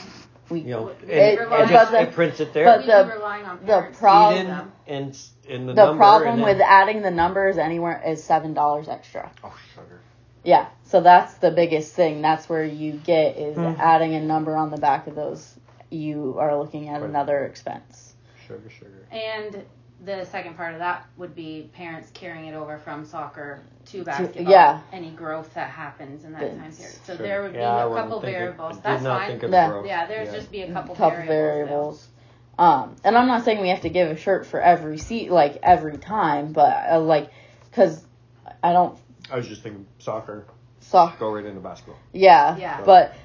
C: It prints it there.
B: But the problem with adding the numbers anywhere is $7 extra.
C: Oh, sugar.
B: Yeah, so that's the biggest thing. That's where you get is adding a number on the back of those. You are looking at another expense.
C: Sugar.
A: And the second part of that would be parents carrying it over from soccer to basketball.
B: Yeah.
A: Any growth that happens in that time period. So
C: Sure.
A: there would be a couple variables. That's fine. There's just be a couple variables.
B: And I'm not saying we have to give a shirt for every seat, like every time, but because I don't.
C: I was just thinking soccer. Go right into basketball.
B: Yeah. But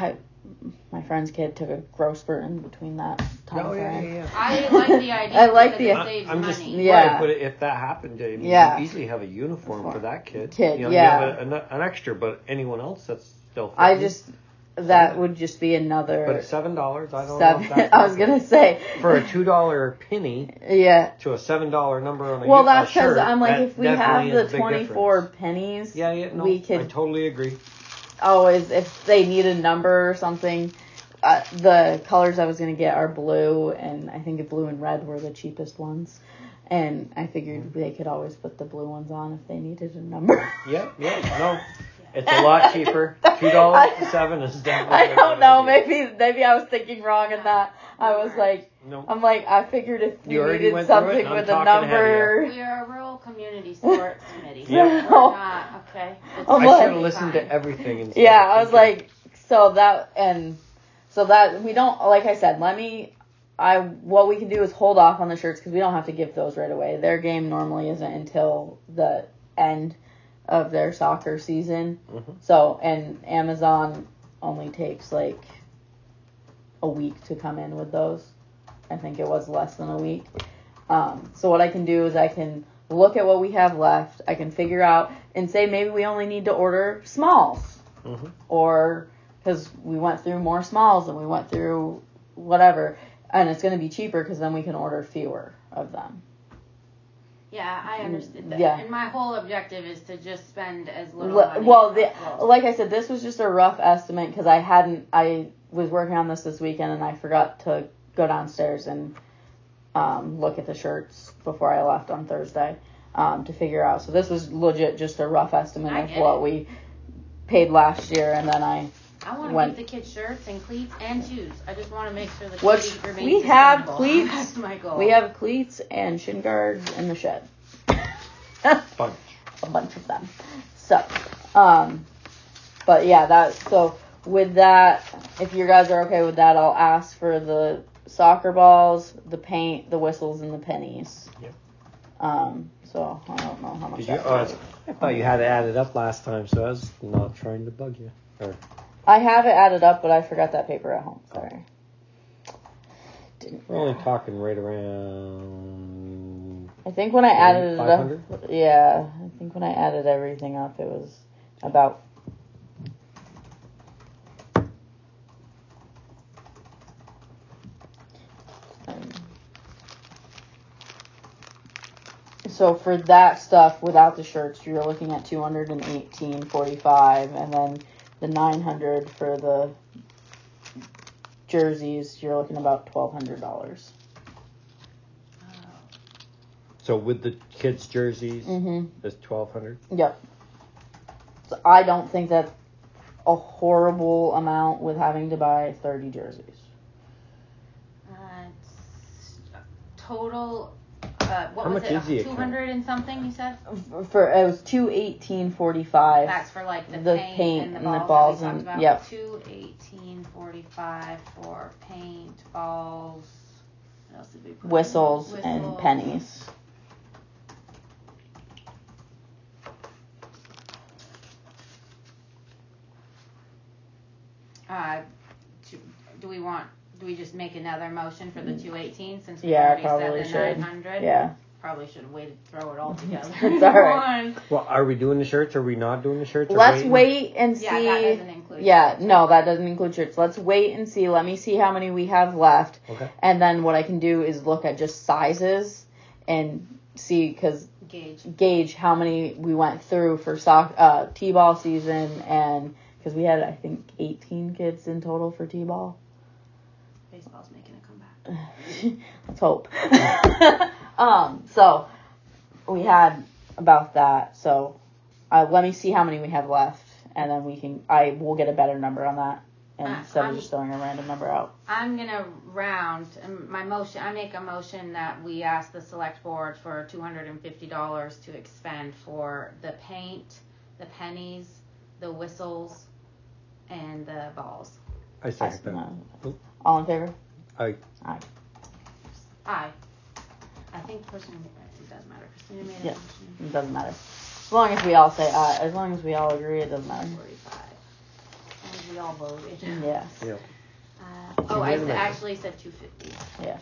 B: my friend's kid took a growth spurt in between that time frame.
C: Yeah.
A: I like the idea.
B: I like the.
C: I'm just
A: money.
C: right, but if that happened, you easily have a uniform for that kid. You have an extra, but anyone else that's still.
B: That would just be another.
C: But it's $7. I don't know. If that's
B: I was gonna say
C: for a $2 penny.
B: Yeah.
C: To a $7 number on a
B: Well, that's
C: because
B: I'm like, if we have the 24 pennies, we could.
C: I totally agree.
B: Always, if they need a number or something, the colors I was gonna get are blue, and I think blue and red were the cheapest ones. And I figured they could always put the blue ones on if they needed a number.
C: No. It's a lot cheaper. $2 to $7 is definitely.
B: I don't know. Maybe I was thinking wrong in that. I was like, no. I'm like, I figured if you needed something with a number.
A: We are a rural community sports committee. So
B: Yeah.
A: we're not, okay.
C: I should have listened to everything.
B: Yeah, I was like, so that we don't. Like I said, what we can do is hold off on the shirts because we don't have to give those right away. Their game normally isn't until the end of their soccer season.
C: Mm-hmm.
B: So, and Amazon only takes like a week to come in with those. I think it was less than a week. So what I can do is I can look at what we have left. I can figure out and say maybe we only need to order smalls.
C: Mm-hmm.
B: Or because we went through more smalls and we went through whatever. And it's going to be cheaper because then we can order fewer of them.
A: Yeah, I understood that.
B: Yeah.
A: And my whole objective is to just spend as little money as possible.
B: Like I said, this was just a rough estimate because I was working on this weekend and I forgot to go downstairs and look at the shirts before I left on Thursday to figure out. So this was legit just a rough estimate of what we paid last year, and then I
A: want to give the kids shirts and cleats and shoes. I just want to make sure the
B: kids
A: remain
B: we have
A: cleats. That's my goal.
B: We have cleats and shin guards in the shed. A bunch of them. So, but yeah, so with that, if you guys are okay with that, I'll ask for the soccer balls, the paint, the whistles, and the pennies.
C: Yep.
B: So I don't know how much.
C: I thought you had it added up last time, so I was not trying to bug you.
B: I have it added up, but I forgot that paper at home. Sorry.
C: We're only talking right around.
B: I think when I added it up,
C: 500?
B: yeah, I think when I added everything up, it was about. So for that stuff without the shirts, you're looking at $218.45, and then the $900 for the jerseys, you're looking about $1,200.
C: So with the kids' jerseys, it's
B: $1,200. Yep. So I don't think that's a horrible amount with having to buy 30 jerseys.
A: Total. What
C: How
A: was
C: much
A: it?
C: is the
A: 200 and something you said?
B: It was $218.45.
A: That's for like the paint and the balls and
B: yep.
A: $218.45 for paint, balls. What else did we put?
B: Whistles and pennies.
A: Do we just make another motion for the $218 since we
B: Yeah,
A: already
B: probably
A: said the
B: should.
A: $900?
B: Yeah.
A: probably should have waited to throw it all together.
B: It's all right.
C: Well, are we doing the shirts? Are we not doing the shirts?
B: Let's wait and see.
A: Yeah, that doesn't include
B: shirts. No, that doesn't include shirts. Let's wait and see. Let me see how many we have left.
C: Okay.
B: And then what I can do is look at just sizes and see, because gauge how many we went through for t-ball season, and because we had, I think, 18 kids in total for t-ball.
A: Baseball's making a comeback.
B: Let's hope. So we had about that. So let me see how many we have left, and then I will get a better number on that instead of just throwing a random number out.
A: I'm gonna round my motion. I make a motion that we ask the select board for $250 to expend for the paint, the pennies, the whistles, and the balls.
C: I second that.
B: All in favor?
C: Aye.
A: Aye. I think Christina, it doesn't matter. Christina made a motion.
B: It doesn't matter. As long as we all say aye. As long as we all agree, it doesn't matter.
A: 45. As long as we all voted.
B: Yes.
C: Yep.
A: I actually said 250.
B: Yeah.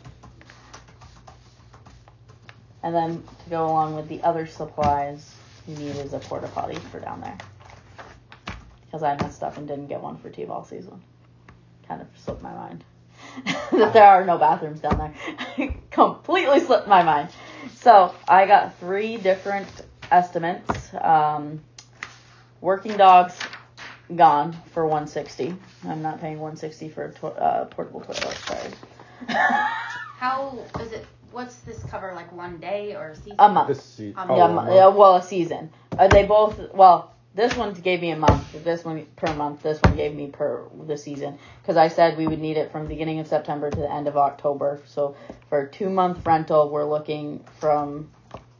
B: And then to go along with the other supplies you need is a porta potty for down there. Because I messed up and didn't get one for t-ball season. Kind of slipped my mind. That there are no bathrooms down there. Completely slipped my mind. So I got 3 different estimates. Working dogs gone for $160. I'm not paying $160 for a portable toilet. Sorry.
A: How is it? What's this cover, like 1 day or a season?
B: A month. A season. They both. Well, this one gave me a month. This one per month. This one gave me per the season, because I said we would need it from the beginning of September to the end of October. So for a 2-month rental, we're looking from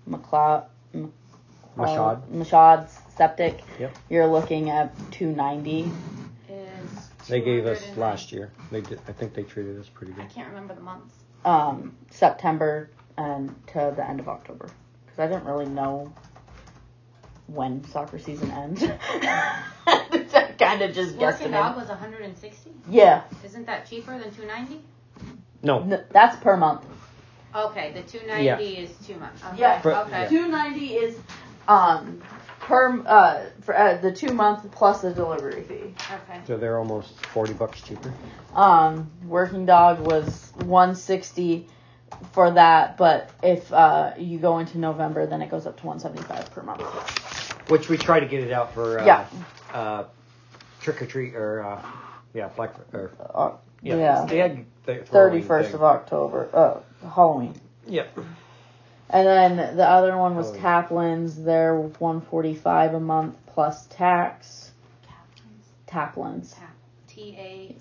B: Machad's Septic.
C: Yep.
B: You're looking at $290.
C: They gave us last year. They did. I think they treated us pretty good.
A: I can't remember the months.
B: September and to the end of October, because I didn't really know when soccer season ends. I kind of just guessed.
A: Working dog was $160.
B: Yeah.
A: Isn't that cheaper than $290?
C: No.
B: That's per month.
A: Okay, the $290 is 2 months. Okay.
B: Yeah.
A: Okay.
B: $290 is per for the 2 month plus the delivery fee.
A: Okay.
C: So they're almost $40 cheaper.
B: Working dog was $160 for that, but if you go into November, then it goes up to $175 per month.
C: Which we try to get it out for trick or treat or Black or
B: They had
C: 31st
B: of October, Halloween.
C: Yep.
B: And then the other one was Taplin's. They're $145 a month plus tax. Taplin's.
A: TALIN.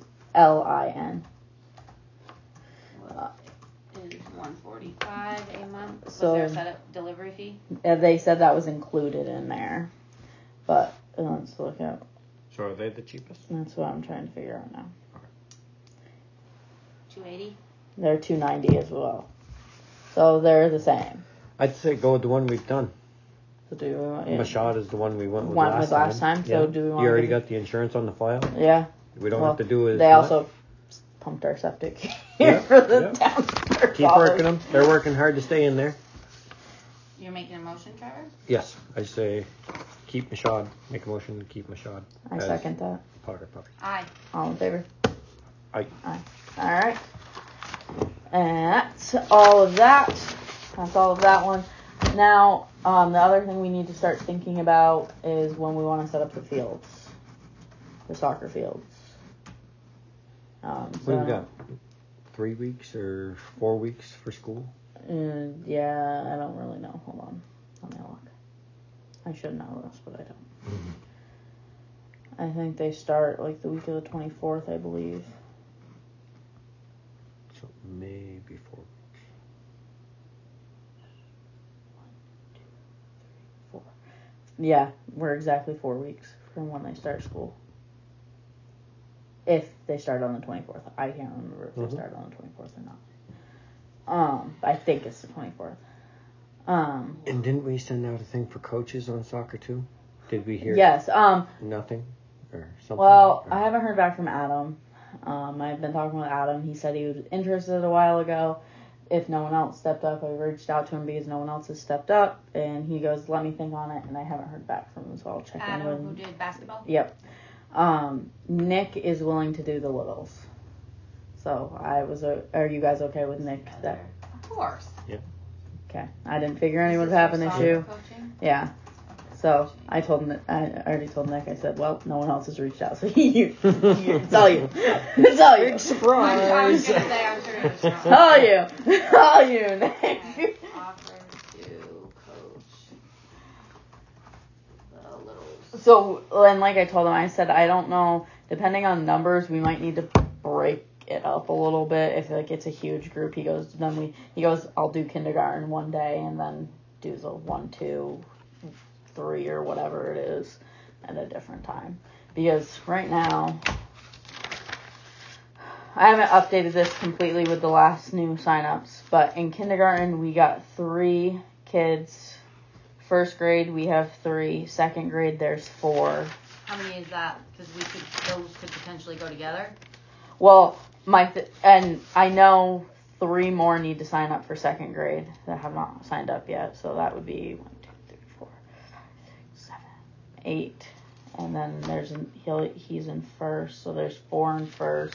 A: Is $145 a month. Was there a setup delivery fee?
B: They said that was included in there, but let's look at.
C: So are they the cheapest?
B: That's what I'm trying to figure out now.
A: $280.
B: They're $290 as well, so they're the same.
C: I'd say go with the one we've done.
B: So do we want?
C: Machad is the one we went with last time.
B: So do we want?
C: You already got the insurance on the file.
B: Yeah.
C: We don't have to do it.
B: They also pumped our septic here for the downstairs.
C: Keep working them. They're working hard to stay in there.
A: You're making a motion, Trevor?
C: Yes, I say keep Machad. Make a motion to keep Machad.
B: I second that.
C: Potter puppy.
A: Aye.
B: All in favor?
C: Aye.
B: Aye. All right. And that's all of that. That's all of that one. Now, the other thing we need to start thinking about is when we want to set up the fields, the soccer fields.
C: What do we got? 3 weeks or 4 weeks for school?
B: Yeah, I don't really know. Hold on. Let me look. I should know this, but I don't. Mm-hmm. I think they start like the week of the 24th, I believe.
C: So maybe 4 weeks.
B: 1, 2, 3, 4. Yeah, we're exactly 4 weeks from when they start school. If they start on the 24th. I can't remember if they start on the 24th or not. I think it's the 24th.
C: And didn't we send out a thing for coaches on soccer too? Did we hear?
B: Yes.
C: Nothing or something?
B: Well, I haven't heard back from Adam. I've been talking with Adam. He said he was interested a while ago. if no one else stepped up. I reached out to him because no one else has stepped up, and he goes, let me think on it, and I haven't heard back from him, so I'll check in
A: Adam,
B: with
A: who
B: him.
A: did basketball?
B: Yep. Nick is willing to do the littles. So are you guys okay with Nick? That
A: Of course.
C: Yeah.
B: Okay. I didn't figure anyone would have an issue.
A: Coaching?
B: Yeah. So I already told Nick, I said, well, no one else has reached out, so it's all you. It's all you.
C: Big surprise.
A: I was going to say, I'm sure it was wrong.
B: All you. All you, Nick.
A: Offer to coach the littles.
B: So, and like I told him, I said, I don't know, depending on numbers, we might need to break it up a little bit. If like it's a huge group, he goes, I'll do kindergarten one day and then do the 1, 2, 3 or whatever it is at a different time. Because right now, I haven't updated this completely with the last new signups, but in kindergarten we got 3 kids. First grade we have 3. Second grade there's 4.
A: How many is that? Because those could potentially go together.
B: Well, and I know 3 more need to sign up for second grade that have not signed up yet. So that would be 1, 2, 3, 4, 5, 6, 7, 8, and then he's in first. So there's 4 in first.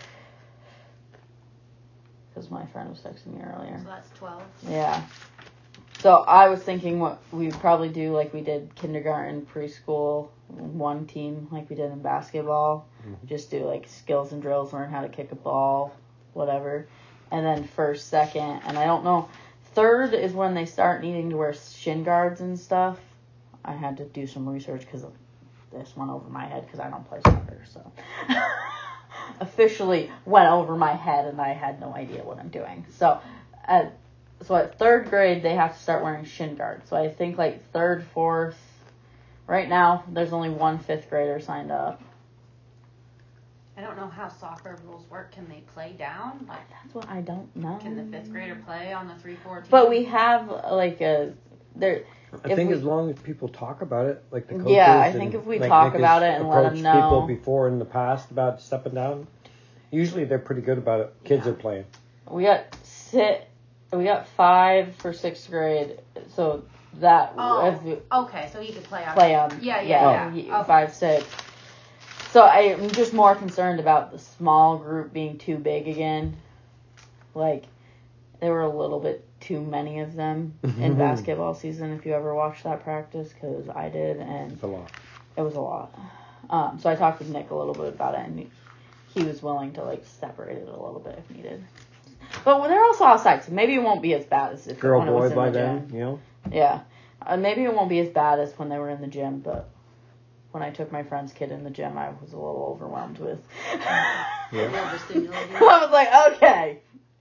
B: Because my friend was texting me earlier.
A: So that's 12.
B: Yeah. So I was thinking what we'd probably do like we did kindergarten, preschool, one team like we did in basketball. Mm-hmm. Just do like skills and drills, learn how to kick a ball, whatever. And then first, second, and I don't know. Third is when they start needing to wear shin guards and stuff. I had to do some research because this went over my head because I don't play soccer. So officially went over my head and I had no idea what I'm doing. So at third grade, they have to start wearing shin guards. So I think like third, fourth. Right now, there's only 1 5th grader signed up.
A: I don't know how soccer rules work. Can they play down? Like,
B: that's what I don't know.
A: Can the 5th grader play on the 3-4 team?
B: But we have like a there.
C: I think as long as people talk about it, like the coaches.
B: Yeah, I think if we talk about it and let them know.
C: People before in the past about stepping down. Usually they're pretty good about it. Kids are playing.
B: We got 5 for 6th grade, so that.
A: Okay, so he could play on.
B: Yeah.
A: Okay.
B: 5, 6. So I'm just more concerned about the small group being too big again. Like, there were a little bit too many of them in basketball season, if you ever watched that practice, because I did, and
C: it's a lot.
B: It was a lot. So I talked with Nick a little bit about it, and he was willing to, like, separate it a little bit if needed. But they're also outside, so maybe it won't be as bad as if when it was in the gym.
C: You know?
B: Yeah. Maybe it won't be as bad as when they were in the gym, but when I took my friend's kid in the gym, I was a little overwhelmed with.
A: Overstimulated.
B: I was like, okay.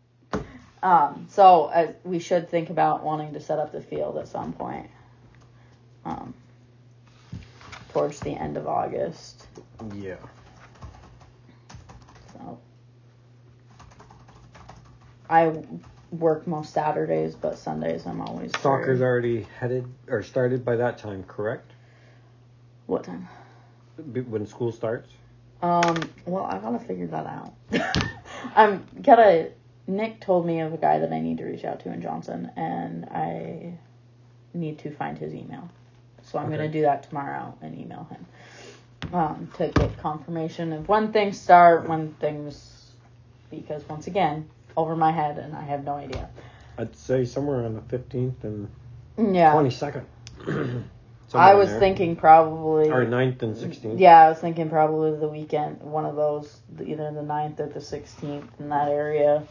B: So we should think about wanting to set up the field at some point. Towards the end of August.
C: Yeah.
B: So I work most Saturdays, but Sundays I'm always
C: Soccer's
B: free.
C: already started by that time, correct?
B: What time?
C: When school starts?
B: Well, I gotta figure that out. Nick told me of a guy that I need to reach out to in Johnson, and I need to find his email. So I'm gonna do that tomorrow and email him to get confirmation of when things start, because once again, over my head, and I have no idea.
C: I'd say somewhere on the 15th and 22nd.
B: I was thinking probably...
C: Or 9th and 16th.
B: Yeah, I was thinking probably the weekend, one of those, either the 9th or the 16th in that area.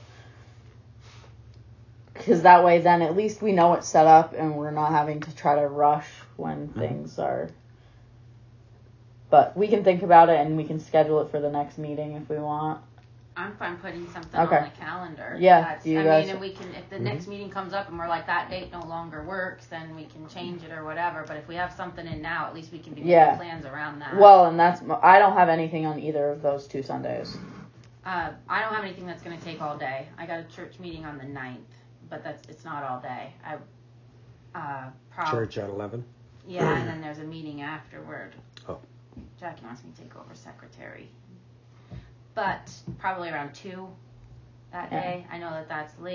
B: Because that way then at least we know it's set up and we're not having to try to rush when things are... But we can think about it and we can schedule it for the next meeting if we want.
A: I'm fine putting something on the calendar.
B: Yeah,
A: and we can, if the next meeting comes up and we're like, that date no longer works, then we can change it or whatever. But if we have something in now, at least we can be making plans around that.
B: Well, and I don't have anything on either of those 2 Sundays.
A: I don't have anything that's going to take all day. I got a church meeting on the 9th, but it's not all day.
C: Church at 11?
A: Yeah, and then there's a meeting afterward.
C: Oh.
A: Jackie wants me to take over secretary. But probably around 2 that day. I know that's late,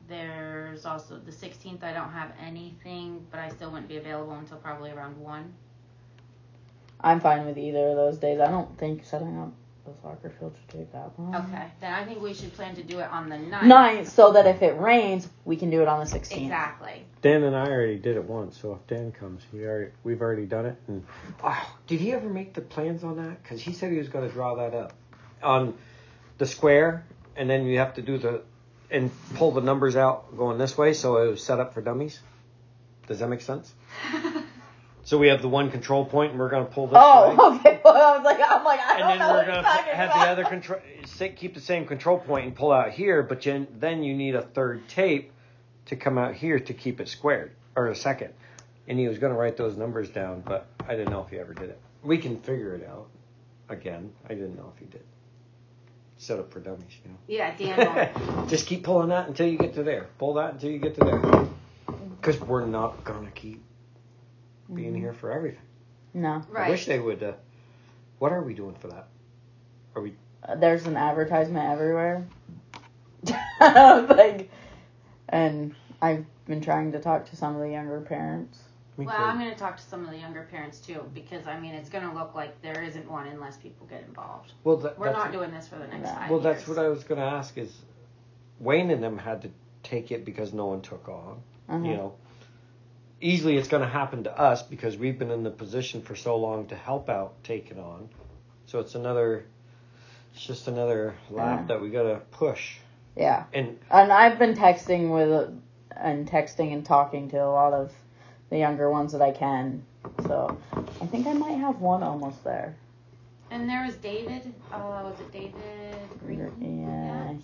A: There's also the 16th. I don't have anything, but I still wouldn't be available until probably around 1.
B: I'm fine with either of those days. I don't think setting up the soccer field should take that long.
A: Okay, then I think we should plan to do it on the 9th.
B: 9th, so that if it rains, we can do it on the 16th.
A: Exactly.
C: Dan and I already did it once, so if Dan comes, we've already done it. And did he ever make the plans on that? Because he said he was going to draw that up on the square, and then you have to do and pull the numbers out going this way, so it was set up for dummies. Does that make sense? So we have the one control point, and we're going to pull this way.
B: Oh, okay. Well, I was like, I don't know.
C: And then we're going to have the other control, keep the same control point and pull out here, but then you need a third tape to come out here to keep it squared, or a second. And he was going to write those numbers down, but I didn't know if he ever did it. We can figure it out again. I didn't know if he did. Set up for dummies, you know.
A: Yeah, Dan.
C: Just keep pulling that until you get to there. Pull that until you get to there. Because we're not going to keep being here for everything.
B: No.
A: Right.
C: I wish they would. What are we doing for that? Are we?
B: There's an advertisement everywhere. Like, and I've been trying to talk to some of the younger parents.
A: Well, I'm going to talk to some of the younger parents too, because I mean, it's going to look like there isn't one unless people get involved.
C: Well,
A: we're not doing this for the next 5 years.
C: Well, that's what I was going to ask. Is Wayne and them had to take it because no one took on.
B: Uh-huh.
C: You know, easily it's going to happen to us because we've been in the position for so long to help out take it on. So it's just another lap that we got to push.
B: Yeah.
C: And
B: I've been texting and talking to a lot of the younger ones that I can. So I think I might have one almost there.
A: And there was David. Was it David Green?
B: Yeah,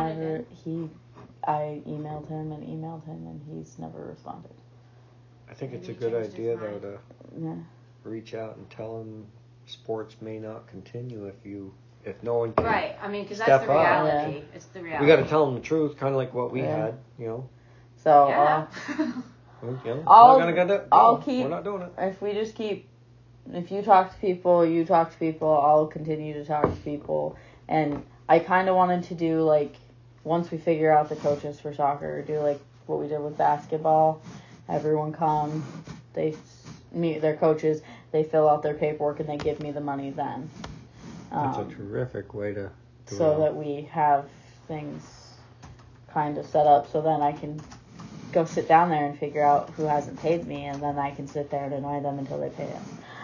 B: I emailed him and he's never responded.
C: I think it's a good idea though to reach out and tell him sports may not continue if no one can.
A: Right. I mean, because that's the reality.
B: Yeah.
A: It's the reality.
C: We got to tell them the truth, kind of like what we had, you know.
B: So
A: yeah.
B: I'll keep.
C: We're not doing it.
B: If we just keep, if you talk to people, you talk to people. I'll continue to talk to people, and I kind of wanted to do like once we figure out the coaches for soccer, do like what we did with basketball. Everyone come, they meet their coaches, they fill out their paperwork, and they give me the money then.
C: That's a terrific way to do it.
B: So that we have things kind of set up, so then I can go sit down there and figure out who hasn't paid me, and then I can sit there and annoy them until they pay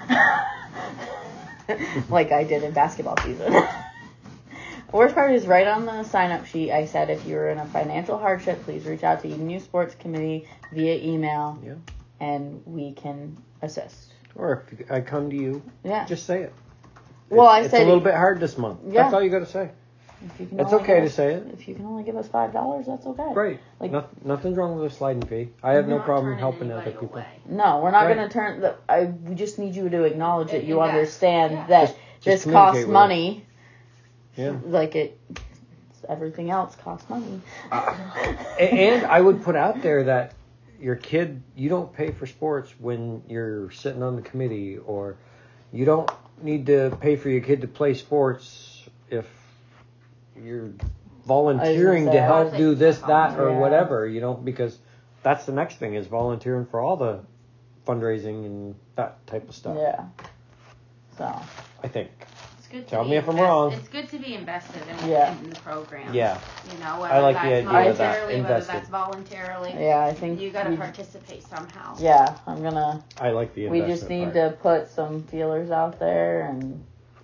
B: us. Like I did in basketball season. Worst part is right on the sign-up sheet, I said if you're in a financial hardship, please reach out to Eden Youth Sports Committee via email, and we can assist.
C: Or if I come to you, just say it.
B: Well,
C: it's a little bit hard this month. Yeah. That's all you got to say. It's okay to say it.
B: If you can only give us $5, that's okay.
C: Right. Like nothing's wrong with a sliding fee. I have no problem helping other people.
B: No, we're not going to turn. We just need you to acknowledge that you understand that this costs money.
C: Yeah.
B: Like everything else costs money.
C: And I would put out there that your kid, you don't pay for sports when you're sitting on the committee, or you don't need to pay for your kid to play sports if you're volunteering to help do this, that, or whatever, you know, because that's the next thing is volunteering for all the fundraising and that type of stuff.
B: Yeah. So.
C: I think.
A: Tell
C: me if I'm wrong.
A: It's good to be invested in the program.
C: Yeah.
A: You know,
C: I like the idea of that.
A: Whether that's voluntarily.
B: Yeah, I think
A: you got to participate somehow.
B: Yeah,
C: I like the investment
B: We just need to put some feelers out there, and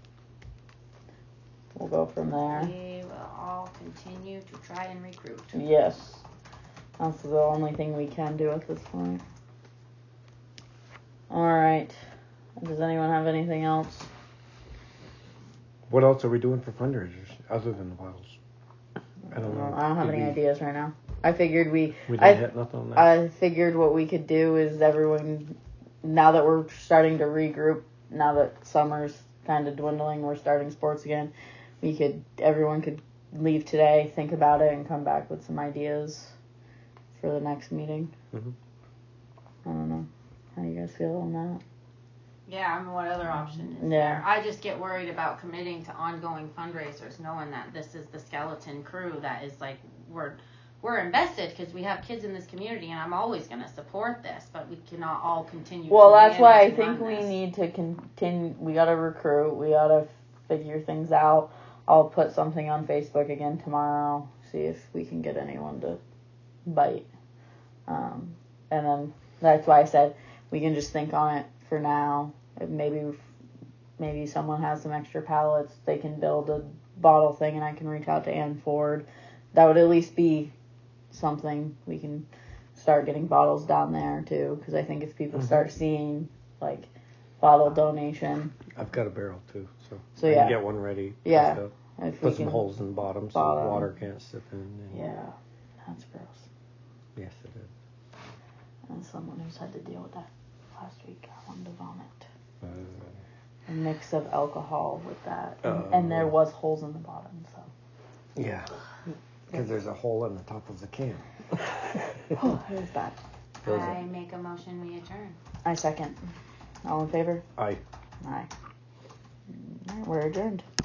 B: we'll go from there.
A: We will all continue to try and recruit.
B: Yes. That's the only thing we can do at this point. All right. Does anyone have anything else?
C: What else are we doing for fundraisers other than the bottles? I don't know.
B: I don't have any ideas right now. I figured
C: we didn't hit nothing on that.
B: I figured what we could do is everyone, now that we're starting to regroup, now that summer's kind of dwindling, we're starting sports again, everyone could leave today, think about it, and come back with some ideas for the next meeting. Mm-hmm. I don't know. How do you guys feel on that?
A: Yeah, I mean, what other option is there? I just get worried about committing to ongoing fundraisers, knowing that this is the skeleton crew that is like, we're we're invested because we have kids in this community, and I'm always going to support this, but we cannot all continue.
B: Well,
A: to
B: that's why I
A: manage and
B: think
A: run
B: we
A: this.
B: need to continue. We gotta recruit. We gotta figure things out. I'll put something on Facebook again tomorrow. See if we can get anyone to bite. And then that's why I said we can just think on it for now. Maybe someone has some extra pallets. They can build a bottle thing, and I can reach out to Ann Ford. That would at least be something. We can start getting bottles down there too, because I think if people start seeing like bottle donation.
C: I've got a barrel too, so
B: yeah.
C: I can get one ready.
B: Yeah.
C: Put some holes in the bottom so water can't slip in.
B: Yeah, that's gross.
C: Yes, it is.
B: And someone who's had to deal with that last week, I wanted to vomit. A mix of alcohol with that, and there was holes in the bottom. So.
C: Yeah, because there's a hole in the top of the can.
B: It was bad.
A: I make a motion, we adjourn.
B: I second. All in favor?
C: Aye.
B: Aye. All right, we're adjourned.